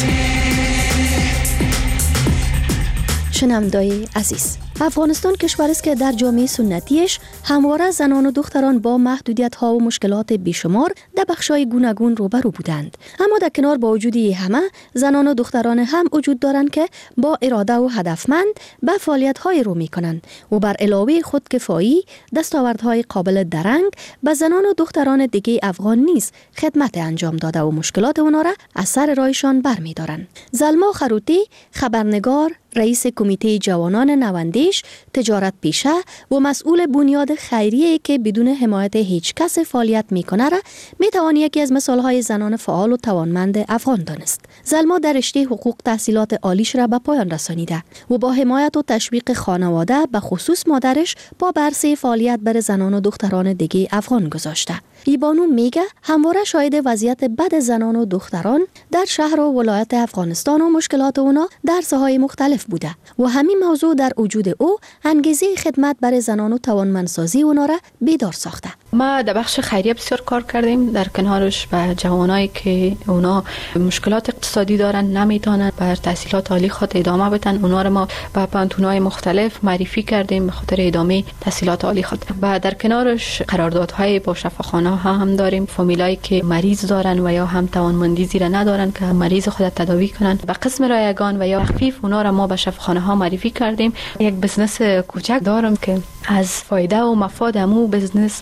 شنونده‌های عزیز، افغانستان کشور است که در جامعه سنتیش همواره زنان و دختران با محدودیت‌ها و مشکلات بیشمار در بخش‌های گوناگون روبرو بودند. اما در کنار با وجود همه، زنان و دختران هم وجود دارند که با اراده و هدفمند به فعالیت‌های رو می‌کنند و بر علاوه خودکفایی، دستاوردهای قابل درنگ به زنان و دختران دیگه افغان نیز خدمت انجام داده و مشکلات اونا را از سر راهشان برمی‌دارند. زلما خروتی، خبرنگار، رئیس کمیته جوانان نوندیش، تجارت پیشه و مسئول بنیاد خیریه که بدون حمایت هیچ کس فعالیت میکنه را میتوان یکی از مثالهای زنان فعال و توانمند افغان دانست. زلما در رشته حقوق تحصیلات عالیش را به پایان رسانیده و با حمایت و تشویق خانواده به خصوص مادرش با برسه فعالیت بر زنان و دختران دیگه افغان گذاشته. ایبانو میگه همواره شاهد وضعیت بد زنان و دختران در شهر و ولایت افغانستان و مشکلات اونا در ساحات مختلف بوده و همین موضوع در وجود او انگیزه خدمت برای زنان و توانمندسازی اونا را بیدار ساخته. ما در بخش خیریه بسیار کار کردیم، در کنارش به جوانایی که اونا مشکلات اقتصادی دارن، نمیتونن بر تحصیلات عالی خود ادامه بدن، اونا را ما به پانتون‌های مختلف معرفی کردیم به خاطر ادامه تحصیلات عالی خود. و در کنارش قراردادهای با شفاخانه هم داریم، فامیلایی که مریض دارن و یا هم توانمندی زیرا ندارن که مریض خود تداوی کنن. به قسم رایگان و یا تخفیف اونا را ما به شفاخانه ها معرفی کردیم. یک بزنس کوچک دارم که از فایده و مفاد امو بزنس ما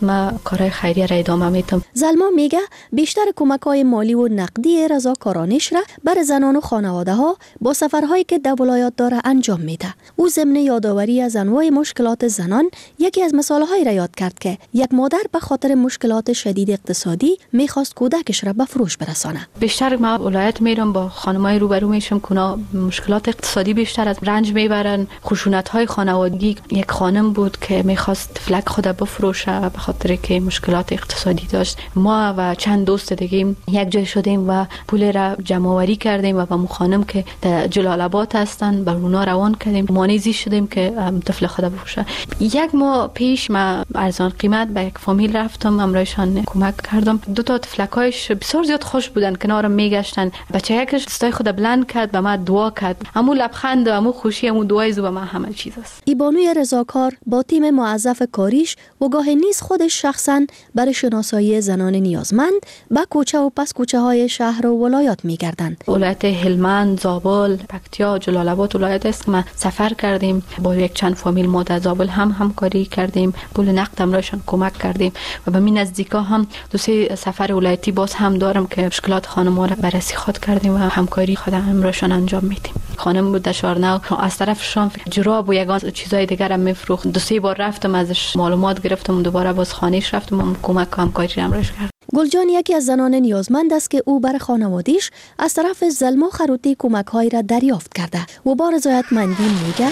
کارهای خیریه را ادامه میدم. زلما میگه بیشتر کمک‌های مالی و نقدی رضاکارانش را بر زنان و خانواده ها با سفرهایی که در ولایات داره انجام میده. او ضمن یادآوری از انواع مشکلات زنان یکی از مثالهایی را یاد کرد که یک مادر به خاطر مشکلات شدید اقتصادی میخواست کودکش را به فروش برسانه. بیشتر ما ولایت میرم با خانمای روبرو میشم که اونا مشکلات اقتصادی بیشتر از رنج میبرن. خشونت‌های خانوادگی. یک خانم بود که میخواست فلک خود بفروشه به خاطر که مشکلات اقتصادی داشت. ما و چند دوست دیگه یک جای شدیم و پول را جمع آوری کردیم و با مو خانم که در جلال آباد هستن بر اونا روان کردیم. مانیزی شدیم که طفل خود بفروشه. یک ماه پیش ما ارزان قیمت به یک فامیل رفتم، امرایشان کمک کردم. دو تا طفلکایش بسیار زیاد خوش بودن، کنارم میگشتن. بچه یکش دستای خود بلند کرد و ما دعا کرد. همون لبخند و همون خوشی همون دعای زو به من همه چیز است. ایبانوی رضاکار با تیم موظف کاریش و گاه نیز خودش شخصا برای شناسایی زنان نیازمند به کوچه و پس کوچه های شهر و ولایات میگردند. ولایت هلمند، زابل، پکتیا، جلال آباد ولایت است که ما سفر کردیم. با یک چند فامیل ما در زابل هم همکاری کردیم. پول نقد امرایشان کمک کردیم و به این نزدیکا هم دو سه سفر ولایتی باز هم دارم که مشکلات خانم‌ها را بررسی خود کردیم و همکاری خود امرایشان انجام میدیم. خانم بود در شارنو از طرفشان جراب و یگان چیزای دیگر هم میفروخت. دو سه بار رفتم ازش معلومات گرفتم، دوباره باز خانه‌اش رفتم و کمک و همکاری امرایش کردم. گلجان یکی از زنان نیازمند است که او بر خانوادیش از طرف زلما خروتی کمک‌هایی را دریافت کرده و با رضایتمندی میگه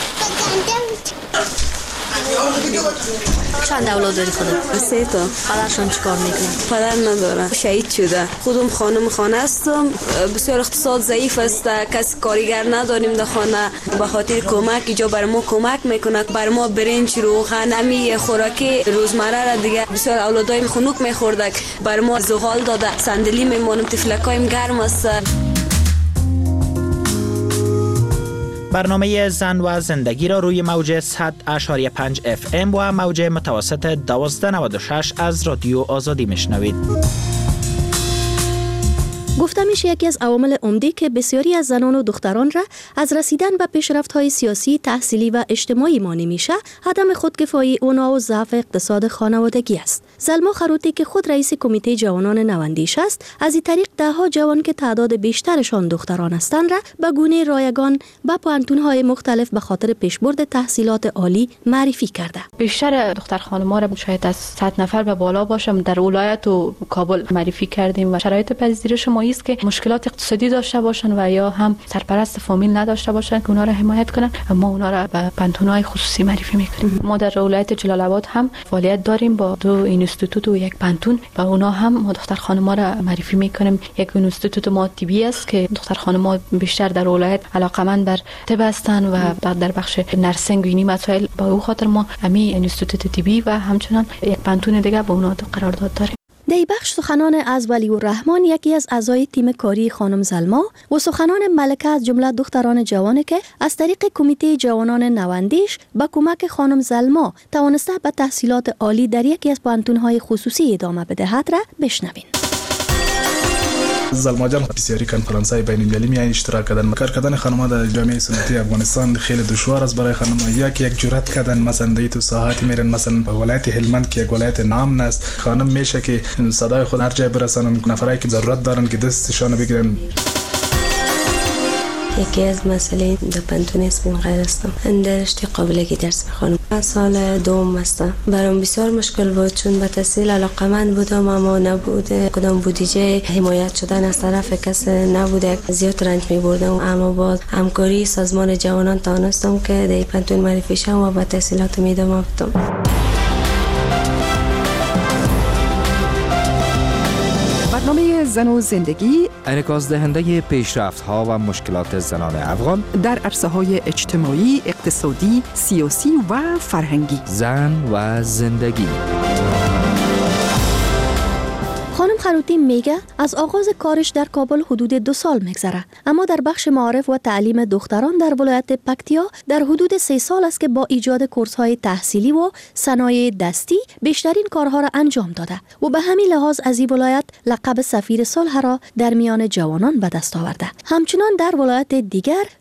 چند اولاد داری خودت؟ 3 تا. پدرشون چیکار میکنه؟ پدر نداره، شهید شده. خودم خانم خانه هستم، بسیار اقتصاد ضعیف است، کسی کارگر نداریم در خانه. به خاطر کمک اینجا بر ما کمک میکنه، بر ما برنج، روغن، امی خوراکی روزمره را دیگه بسیار اولادای خنک میخوردک، بر ما زغال داده، صندلی میمونم، طفلکایم گرم است. برنامه زن و زندگی را روی موج 100.5 FM و موج متوسط 1296 از رادیو آزادی میشنوید. گفته میشه یکی از عوامل عمده که بسیاری از زنان و دختران را از رسیدن به پیشرفت‌های سیاسی، تحصیلی و اجتماعی مانع میشه، عدم خودکفایی اونا و ضعف اقتصاد خانوادگی است. زلما خروتی که خود رئیس کمیته جوانان نواندیش است، از این طریق ده‌ها جوان که تعداد بیشترشان دختران هستند را به گونه رایگان به پانتون‌های مختلف به خاطر پیشبرد تحصیلات عالی معرفی کرده. بیشتر دختر خانم‌ها را شاید از 100 نفر به بالا باشم در ولایت و کابل معرفی کردیم و شرایط پذیرش ما است که مشکلات اقتصادی داشته باشن و یا هم سرپرست فامیل نداشته باشن که اونا را حمایت کنن. ما اونا را به پانتون‌های خصوصی معرفی می‌کنیم. ما در ولایت جلال آباد هم فعالیت داریم با 2 اینستیتوت و 1 پانتون و اونا هم ما دختر خانم‌ها را معرفی می‌کنیم. یک اینستیتوت ما طبی است که دختر خانم‌ها بیشتر در ولایت علاقه‌مند بر طب هستند و در بخش نرسینگ و این مسائل، با او خاطر ما امی اینستیتوت طبی و همچنان 1 پانتون دیگه با اونا قرارداد داریم. در بخش سخنان از ولی‌الرحمن یکی از اعضای تیم کاری خانم زلما و سخنان ملکه از جمله دختران جوانی که از طریق کمیته جوانان نواندیش با کمک خانم زلما توانسته به تحصیلات عالی در یکی از پانتون‌های خصوصی ادامه بدهد را بشنوین. زلما جان بسیاری کنفرانس‌های بین‌المللی می اشتراک کردن. کار کردن خانم‌ها در جامعه سنتی افغانستان خیلی دشوار است برای خانم‌ها. یک جرأت کردن مثلا در تو ساحات میرن، مثلا به ولایت هلمند که یک ولایت نام است، خانم میشه که صدای خود هر جای برسانن، نفرایی که ضرورت دارن که دستشان بگیرن. یکی از مسئله در پانتون اسم غیر هستم. در رشته قابلیتی درس میخوانم. سال دوم هستم. برام بسیار مشکل بود چون به تحصیل علاقه‌مند بودم اما نبوده کدام بودجه حمایت شدن از طرف کس نبوده، زیاد رنج می‌بردم، اما با همکاری سازمان جوانان توانستم که در پانتون معرفی شم و به تحصیلاتم ادامه بدم. برنامه زن و زندگی انعکاس دهنده پیشرفت‌ها و مشکلات زنان افغان در عرصه‌های اجتماعی، اقتصادی، سیاسی و فرهنگی. زن و زندگی. خانم خروتی میگه از آغاز کارش در کابل حدود 2 سال میگذره، اما در بخش معارف و تعلیم دختران در ولایت پکتیا در حدود 3 سال است که با ایجاد کورس‌های تحصیلی و صنایع دستی بیشترین کارها را انجام داده و به همین لحاظ از این ولایت لقب سفیر صلح را در میان جوانان به دست آورده. همچنان در ولایت دیگر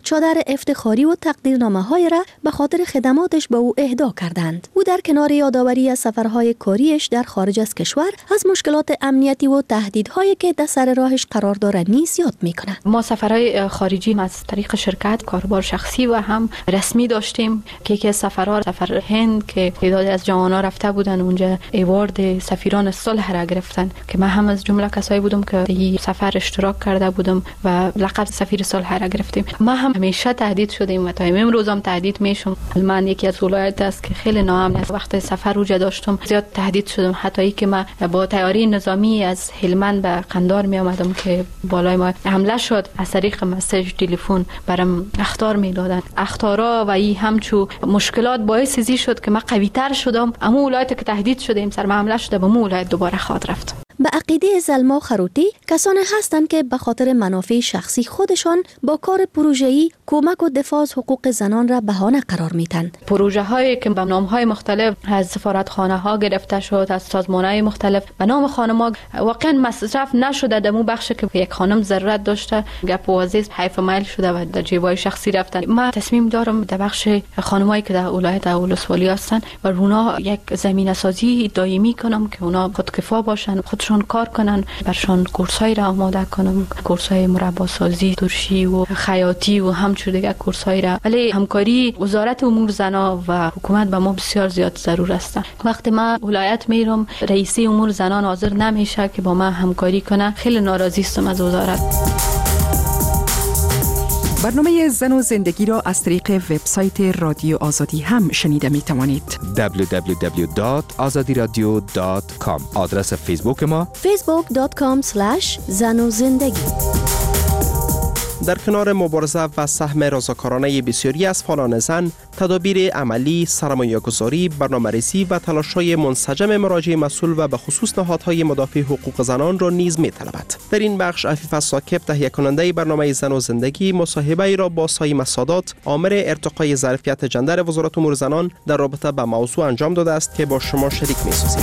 چادر افتخاری و تقدیرنامه‌های را به خاطر خدماتش به او اهدا کردند. او در کنار یادآوری از سفرهای کاریش در خارج از کشور از مشکلات امنیتی و تهدیدهایی که در سر راهش قرار داره نیز یاد میکنه. ما سفرهای خارجی از طریق شرکت کاروبار شخصی و هم رسمی داشتیم که یکی از سفرها سفر هند که تعدادی از جوانان رفته بودن اونجا ایوارد سفیران صلح را گرفتن که من هم از جمله کسایی بودم که این سفر اشتراک کرده بودم و لقب سفیر صلح را گرفتیم. ما هم همیشه تهدید شدیم و تا امروز هم تهدید میشم. من یکی از ولایت است که خیلی ناامن است. وقت سفر اونجا داشتم زیاد تهدید شدم، حتی ای که من با تیاری نظامی از هلمند به قندار می آمدم که بالای ما حمله شد، از طریق مسیج تلفن برام اخطار میدادن. اخطارا و این همچو مشکلات باعث زی شد که من قوی تر شدم. اما ولایت که تهدید شدیم سر حمله شده به ولایت دوباره خاط رفت. به عقیده زلما خروتی کسانی هستند که به خاطر منافع شخصی خودشان با کار پروژه‌ای کمک و دفاع از حقوق زنان را بهانه قرار میدن. پروژه هایی که به نام های مختلف از سفارتخانه ها گرفته شد، از سازمان های مختلف به نام خانم‌ها واقعا مصرف نشده در مو بخش که یک خانم ضرورت داشته گپ و عزیز حیف میل شده و در جیبای شخصی رفتن. من تصمیم دارم در بخش خانمایی که در ولایت ولسوالی هستن و اونا یک زمینه سازی دائمی کنم که اونا خودکفا باشن، خودشون کار کنن، برشان کورسای را آماده کنم، کورسای مربا سازی، ترشی و خیاطی و همچون دیگه کورسای را. ولی همکاری وزارت امور زنان و حکومت به ما بسیار زیاد ضرور است. وقتی ما ولایت میرم رئیس امور زنان حاضر نمیشه که با ما همکاری کنه، خیلی ناراضی هستم از وزارت. برنامه زن و زندگی را از طریق وبسایت رادیو آزادی هم شنیده می توانید. www.azadiradio.com. آدرس فیسبوک ما facebook.com/zanozindagi. در کنار مبارزه و سهم رضاکارانه بسیاری از فعالان زن، تدابیر عملی، سرمایه‌گذاری، برنامه‌ریزی و تلاش‌های منسجم مراجع مسئول و به خصوص نهادهای مدافع حقوق زنان را نیز می‌طلبد. در این بخش عفیفه ساکب تهیه کننده برنامه زن و زندگی مصاحبه‌ای را با سایمه سادات، آمر ارتقای ظرفیت جندر وزارت امور زنان در رابطه با موضوع انجام داده است که با شما شریک می‌سازیم.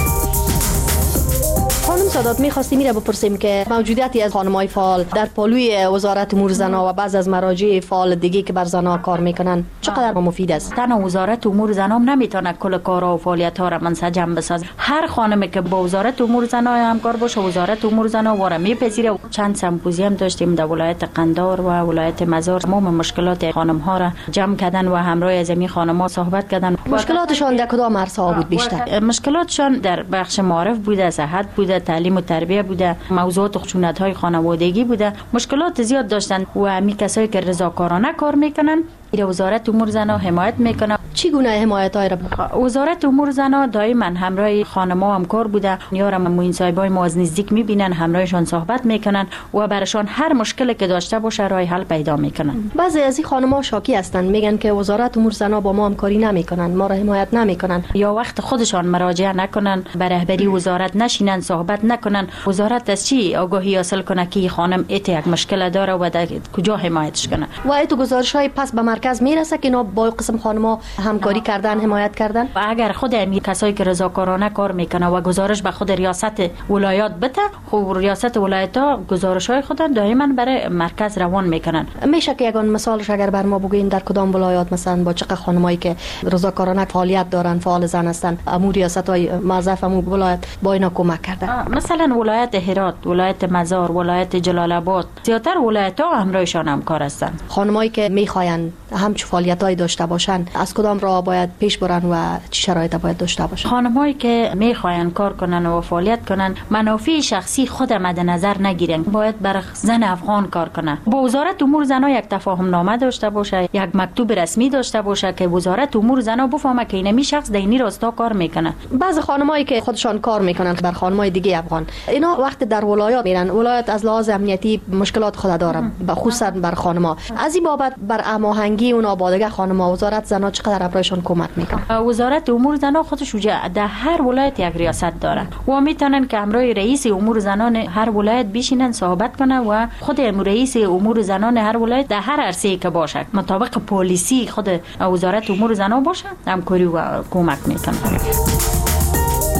خانم سادات می‌خواستیم میره بپرسیم که موجودیتی از خانم‌های فعال در پالوی وزارت امور زنان و بعض از مراجع فعال دیگه که بر زنان کار میکنن چقدر مفید است؟ تنها وزارت امور زنان نمیتونه کل کارها و فعالیت‌ها را منسجم بسازه. هر خانمی که با وزارت امور زنان همکار باشه، وزارت امور زنان واره میپذیره. چند سمپوزیوم داشتیم در ولایت قندار و ولایت مزار، تمام مشکلات خانم‌ها را جمع کردن و همراه از این خانم‌ها صحبت کردن. مشکلاتشان در کدام عرصه‌ها بود بیشتر؟ مشکلاتشان در بخش معارف بوده، صحت بوده، تعلیم و تربیت بوده، موضوعات خشونت‌های خانوادگی بوده. مشکلات زیاد داشتن و همین کسایی که رضاکارانه کار میکنن وزارت امور زنان حمایت میکنه. چی گونه حمایت‌های را وزارت امور زنان دائما همراه خانم‌ها همکار بوده. یارم موین صاحبای ما از نزدیک میبینن، همراهشان صحبت میکنن و براشان هر مشکلی که داشته باشه راه حل پیدا میکنن. بعضی از این خانم‌ها شاکی هستن، میگن که وزارت امور زنان با ما همکاری نمیکنن، ما را حمایت نمیکنن. یا وقت خودشان مراجعه نکنن، به رهبری وزارت نشینن، صحبت نکنن. وزارت از چی آگاهی حاصل کنه که خانم ایت یک مشکل داره و در کجا حمایتش کنه؟ و ایتو گزارش‌های پس به مرکز میرسه که اینا با قسم خانم‌ها همکاری کردن، حمایت کردن. و اگر خود همین کسایی که رضاکارانه کار میکنه و گزارش به خود ریاست ولایات بده، خب ریاست ولایت‌ها گزارش‌های خودن دائما برای مرکز روان میکنن. میشه که یگان مثالش اگر بر ما بگین در کدام ولایات مثلا با چقدر خانمایی که رضاکارانه فعالیت دارن، فعال زن هستن، امور ریاست‌های موظف امور ولایت با اینا کمک کردن؟ مثلا ولایت هرات، ولایت مزار، ولایت جلال آباد، زیاتر ولایت‌ها همراهشان همکار هستن. خانمایی که میخواین همچون فعالیت‌های داشته باشن از کدام راه باید پیش برن و چه شرایط باید داشته باشن؟ خانمایی که میخواین کار کنن و فعالیت کنن منافع شخصی خود مد نظر نگیرن، باید بر زن افغان کار کنه. با وزارت امور زنان یک تفاهم نامه داشته باشه، یک مکتوب رسمی داشته باشه که وزارت امور زنان بفهمه که این شخص در این راستا کار میکنه. بعضی خانمایی که خودشان کار میکنن بر خانمای دیگه افغان، اینا وقت در ولایات میرن، ولایت از لحاظ امنیتی مشکلات خود داره، خصوصا بر خانما. از این بابت بر هماهنگی اونا با دیگه خانما وزارت زنان چقدر ابرایشون کمک میکنه؟ وزارت امور زنان خودش در هر ولایت یک ریاست داره و میتونن که همراه رئیس امور زنان هر ولایت بشینن صحبت کنه و خود رئیس امور زنان هر ولایت در هر عرصه‌ای که باشه مطابق پالیسی خود وزارت امور زنان باشه همکاری و کمک میکنه.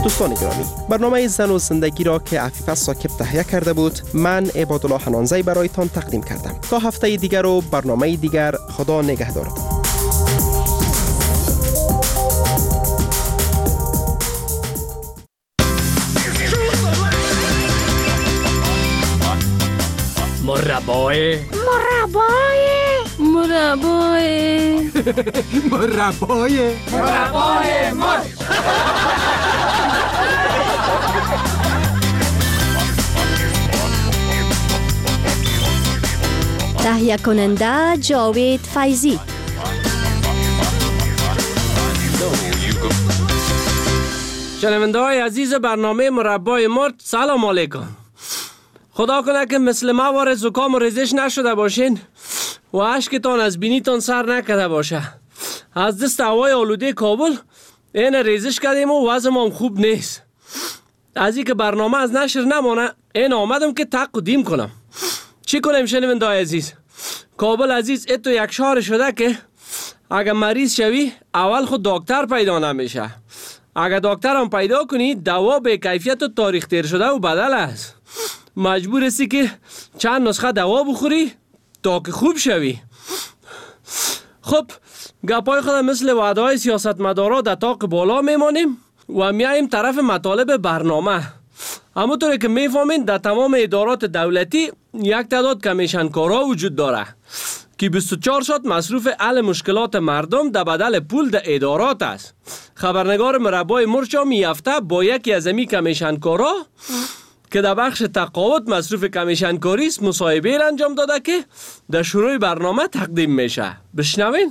دوستان گرامی، برنامه زن و زندگی را که عفیفه ساکب تهیه کرده بود، من عبادالله حنانزی برایتان تقدیم کردم. تا هفته دیگر و برنامه دیگر، خدا نگهدار. مربای تهیه کننده جاوید فیضی. شنونده های عزیز برنامه مربای مرد، سلام علیکم. خدا کنه که مثل ما وارد زکام و ریزش نشده باشین و اشکتان از بینیتان سر نکده باشه. از دست هوای آلوده کابل این ریزش کردیم و وضعم هم خوب نیست. از این که برنامه از نشر نمانه، این آمدم که تقدیم کنم. چی کنیم شنونده های عزیز؟ کابل عزیز اتو یک شهر شده که اگر مریض شوی اول خود دکتر پیدا نمیشه. اگر دکتر هم پیدا کنی دوا به کیفیت و تاریخ تیر شده و بدل است. مجبور هستی که چند نسخه دوا بخوری تا که خوب شوی. خب گپای خود مثل وعده‌های سیاستمدارا در طاق بالا میمانیم و میاییم طرف مطالب برنامه. همونطوری که میفهمین در تمام ادارات دولتی یک تعداد کمیشنکارا وجود داره که 24 ساعت مصروف حل مشکلات مردم در بدل پول در ادارات است. خبرنگار مربای مرچا می هفته با یکی از امی کمیشنکارا که در بخش تقاعد مصروف کمیشنکاری است مصاحبه انجام داده که در شروع برنامه تقدیم میشه. بشنوین.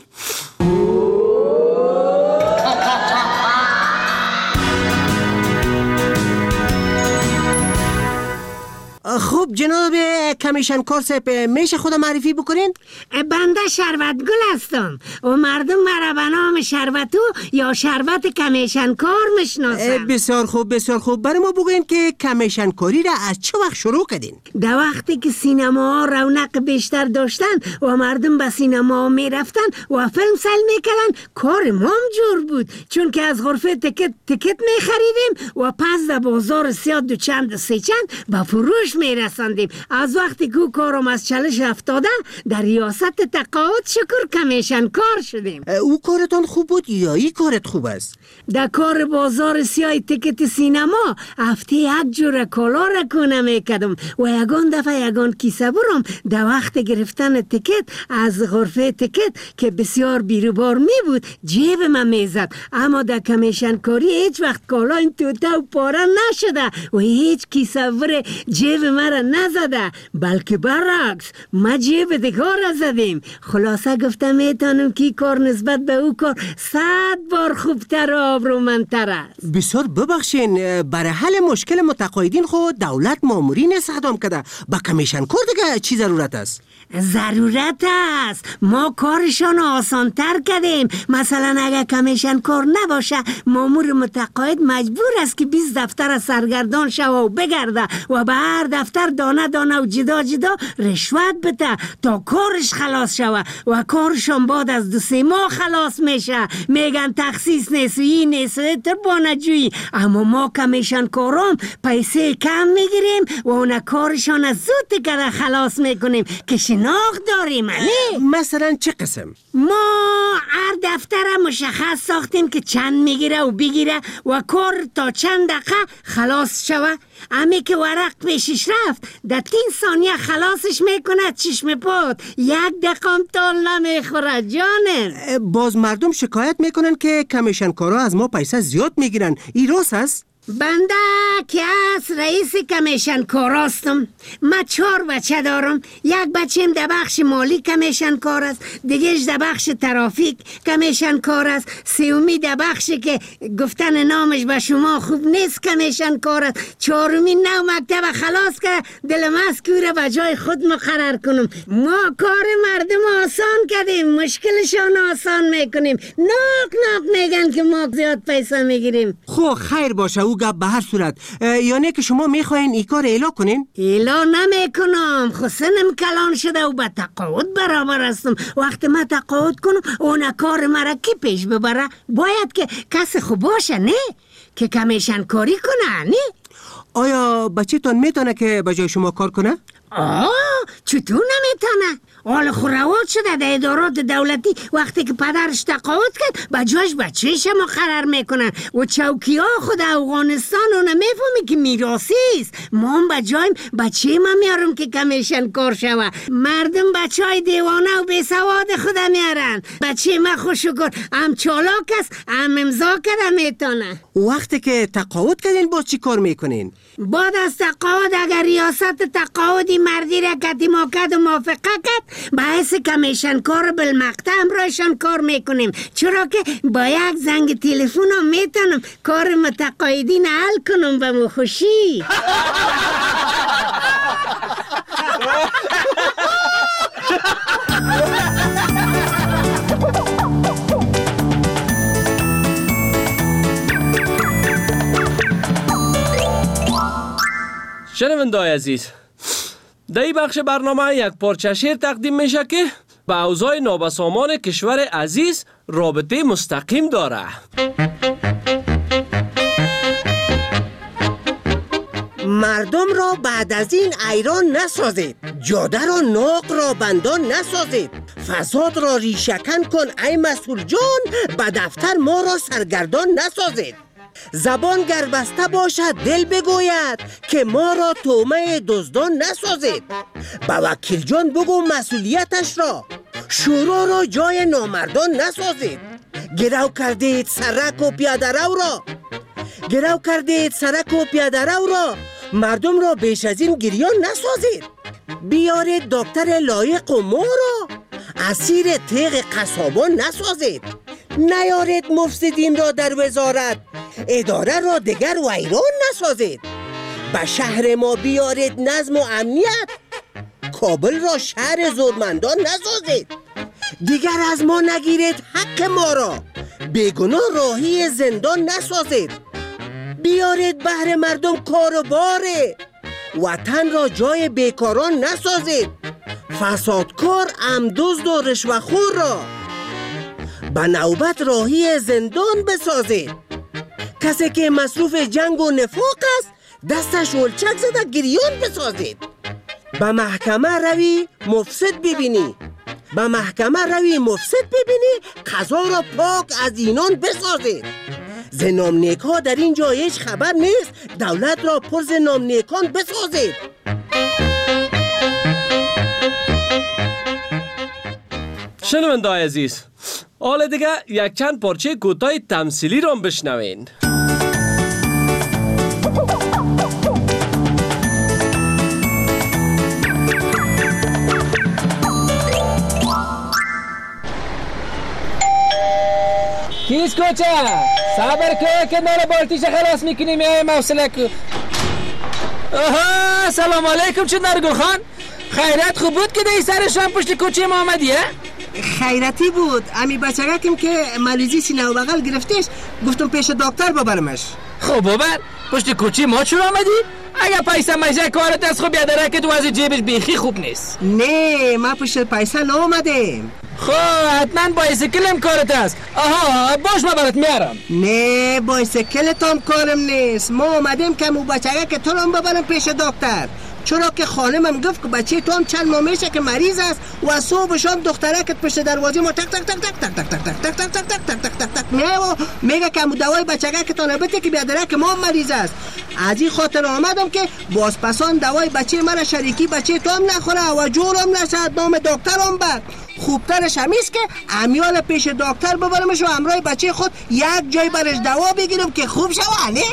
خب جناب کمیشنکار صاحب، میشه خود معرفی بکنین؟ بنده شربت گل هستم و مردم مرا به نام شربتو یا شربت کمیشنکار میشناسن. بسیار خوب بسیار خوب. برای ما بگوین که کمیشنکاری را از چه وقت شروع کردین؟ در وقتی که سینما رونق بیشتر داشتن و مردم به سینما میرفتن و فیلم سل میکردن، کار ما هم جور بود، چون که از غرفه تکت میخریدیم و پس در بازار سیاد دو چند سه چند به فروش میرساندیم. از وقتی که کارم از چالش افتاده در ریاست تقاعد شکر کمیشنکار شدیم. او کارتان خوب بود یا این کارت خوب است؟ در کار بازار سیاه تکت سینما هفته یک جور کالا را کنه میکدم و یگان دفعه یگان کیسه برم در وقت گرفتن تکت از غرفه تکت که بسیار بیروبار می بود جیب من میزد. اما در کمیشنکاری هیچ وقت کالا این توته و پاره نشده و هیچ کیسه بر جیب مرا نزده، بلکه برعکس ما جیب دگار زدیم. خلاصه گفتم میتونم که کار نسبت به او کار 100 بار خوبتر و آبرومندتر است. بسیار ببخشین، برای حل مشکل متقاعدین خود دولت مامورین استخدام کرده، با کمیشنکار دیگه چی ضرورت است؟ ضرورت است ما کارشان آسانتر کردیم. مثلا اگر کمیشنکار نباشه مامور متقاعد مجبور است که 20 دفتر سرگردان شوه و بگرده و به هر دفتر دانه دانه و جدا جدا رشوت بده تا کارش خلاص شوه و کارشان بعد از 2-3 ماه خلاص میشه. میگن تخصیص نیست و این نیست و بانجویی. اما ما کمیشنکارام پیسه کم میگیریم و اون کارشان از زود دیگر خلاص میکنیم که شناخت داریم. مثلا چه قسم؟ ما هر دفتر مشخص ساختیم که چند میگیره و بگیره و کار تا چند دقیقه خلاص شوه. امی که ورق پیشش رفت در 3 ثانیه خلاصش میکنه چشم پات، 1 دقیقه هم تال نمیخوره جانم. باز مردم شکایت میکنن که کمیشنکارا از ما پیسه زیاد میگیرن، این راست است؟ بنده که از رئیس کمیشنکار هستم. من 4 بچه دارم. یک بچه‌م در بخش مالی کمیشنکار است، دیگهش در بخش ترافیک کمیشنکار است، سومی در بخشی که گفتن نامش به شما خوب نیست کمیشنکار است، 4می نو مکتب خلاص که دلم از کوره به جای خود مقرر کنم. ما کار مردم آسان کردیم، مشکلشان آسان میکنیم. ناک میگن که ما زیاد پیسه میگیریم. خب خیر باشه، او خوب گپ به هر صورت. یعنی که شما میخواین این کار اعلان کنین؟ اعلان نمیکنم، خو سنم کلان شده و به تقاعد برابر هستم. وقتی من تقاعد کنم اون کار مرا کی پیش ببره؟ باید که کس خوب باشه، نه که کمیشن کاری کنه، نه؟ آیا بچه‌تان میتونه که به جای شما کار کنه؟ چطور نمیتونه؟ حال خورواز شده در ادارات دولتی. وقتی که پدرش تقاعد کرد به جاش بچه‌ش مقرر میکنن و چوکی ها خود افغانستان اونه میفهمی که میراثی است. ما هم به جایم بچه ما میارم که کمیشن کار شوه. مردم بچه های دیوانه و بی سواد خود میارن. بچه ما خوشکر هم چالاک است هم امضا کرده میتونه. وقتی که تقاعد کردین باز چی کار میکنین؟ بعد از تقاعد اگر ریاست تقاعدی مردی را کتیما کرد و موافقه کرد باعث کمیشن کار بالمقطع همراهشان کار میکنیم، چرا که با یک زنگ تلفن هم میتونم کار متقاعدین حل کنم به مخوشی. شنونده‌های عزیز، در این بخش برنامه یک پارچه شعر تقدیم میشه که به اوضاع نابسامان کشور عزیز رابطه مستقیم داره. مردم را بعد از این ایران نسازید، جاده را ناق را بندان نسازید، فساد را ریشه‌کن کن ای مسئول جان، به دفتر ما را سرگردان نسازید. زبان گر بسته باشد دل بگوید که ما را تومه دزدان نسازید. به وکیل جان بگو مسئولیتش را، شورا را جای نامردان نسازید. گرو کردید سرک و پیاده رو را، گرو کردید سرک و پیاده رو را، مردم را بیش از این گریان نسازید. بیارید دکتر لایق و ما را، اسیر تیغ قصابان نسازید. نیارید مفسدین را در وزارت، اداره را دگر ویران نسازید. به شهر ما بیارید نظم و امنیت، کابل را شهر زورمندان نسازید. دیگر از ما نگیرید حق ما را، بیگناه راهی زندان نسازید. بیارید بهر مردم کار و باره، وطن را جای بیکاران نسازید. فسادکار دزد و رشوه‌خور را به نوبت راهی زندان بسازید. کسی که مصروف جنگ و نفاق است دستش ولچک زده گریان بسازید. به محکمه روی مفسد ببینی، به محکمه روی مفسد ببینی، قضا را پاک از اینان بسازید. ز نامنیک ها در این جا هیچ خبر نیست، دولت را پر ز نامنیکان بسازید. شنونده‌های عزیز، حالا دیگه یک چند پارچه کوتاه تمثیلی رو بشنوین. کیس کوچه صبر که نال بالتیش خلاص میکنیم یا موصله که. آها سلام علیکم. چه نرگل خان، خیرت خوب بود که دی سرشان پشت کوچه ما آمدیه؟ خیرتی بود. امی بچگکم که مریضی سینه و بغل گرفتش، گفتم پیش دکتر ببرمش. خب ببر. پشت کوچه ما چرا آمدی؟ اگه پیسه میشه کارت از خوب یادره که تو از جیبش بیخی خوب نیست. نه ما پشت پیسه نامدیم. خب حتما بایسیکلم کارت است. آها باش ما برات میارم. نه بایسیکلت هم کارم نیست. ما آمدیم که مو بچگه که تو رو ببرم پیش دکتر، چرا که خانمم گفت که بچه تو هم چند ماه میشه که مریض است و صبح شام دخترکت پشت دروازه ما تک تک تک تک تک تک تک تک تک تک تک تک تک تک میگه که دوای بچگه که تو نبته که بیادره که ما مریض است. از این خاطر آمدم که بازپسان دوای بچه من شریکی بچه تو هم نخوره و جورم نشد، نام دکترم بر. خوبترش همیست که امیال پیش دکتر ببرمش و همراه بچه خود یک جای برش دوا بگیرم که خوب شوه. نه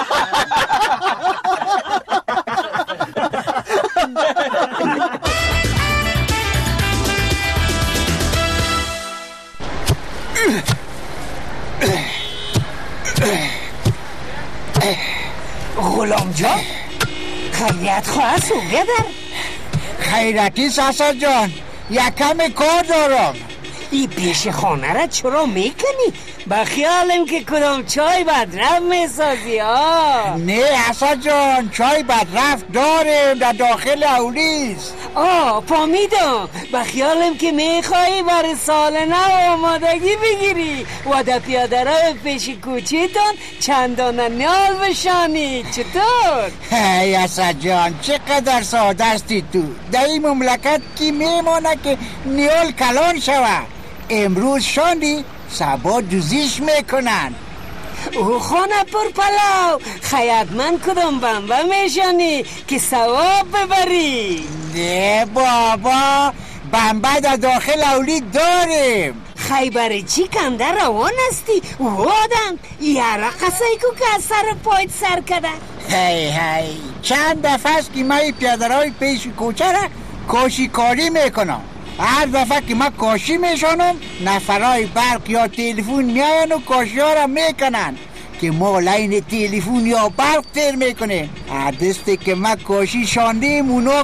غلام جان خیریت خواهد سوگه در. خیرتی ساسا جان، یکم کار دارم. این پیش خانه را چرا میکنی؟ با خیالم که کدام چای بدرفت میسازی نه حسن جان، چای بدرفت داریم در داخل اولیست. فهمیدم. با خیالم که میخوایی برای سال نو آمادگی بگیری و در پیاده رو پیش کوچیتون چندان نیال بشانی. چطور؟ هی حسن جان، چقدر ساده استی تو. در این مملکت کی میمانه که نیال کلان شود؟ امروز شاندی سبا دوزیش میکنن. او خانه پر پلاو، خیاط من کدام بمبه میشانی که ثواب ببری؟ نه بابا، بمبه در داخل اولید داریم. خیبر چی کنده روان استی؟ او آدم یاره قصه کو که از سر پایت سر کده. هی چند دفعه است که من پیادرهای پیش کوچه را کاشی کاری میکنم. هر دفعه که من کاشی میشانم نفرای برق یا تلفن میاین و کاشی ها را میکنن که ما لین تلفن یا برق تیر میکنیم. دسته که من کاشی شاندیم اونا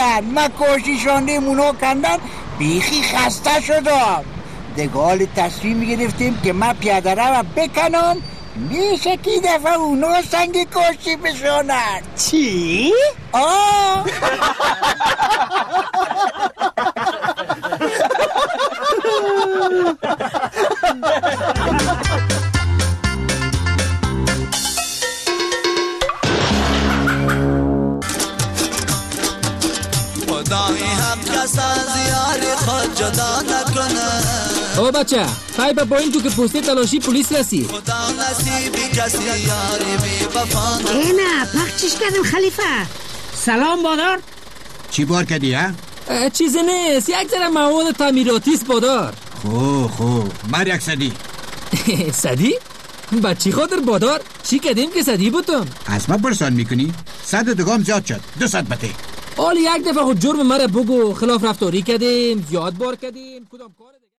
کندن بیخی خسته شدم. دگال تصمیم گرفتیم که من پیاده را بکنم، میشه که دفعه اونا سنگ کاشی بشانن. چی؟ خدای هم کس از یار خود جدا نکنه. او بچه خیلی با این تو که پوسته تلاشی پلیس رسی. خدا نصیبی کسی یاری بی وفا. نه پخچش کردم خلیفه. سلام بادار. چی بار کردی ها؟ چیزی نیست، یک ذره مواد تعمیراتیست بادار. خوب مر یک صدی. صدی؟ با چی خاطر بادار؟ چی کردیم که صدی بودم؟ از ما پرسان میکنی؟ 100 دگام زیاد شد، 200 بته. حالی یک دفعه خود جرم مرا بگو، خلاف رفتاری کردیم، زیاد بار کردیم، کدام کار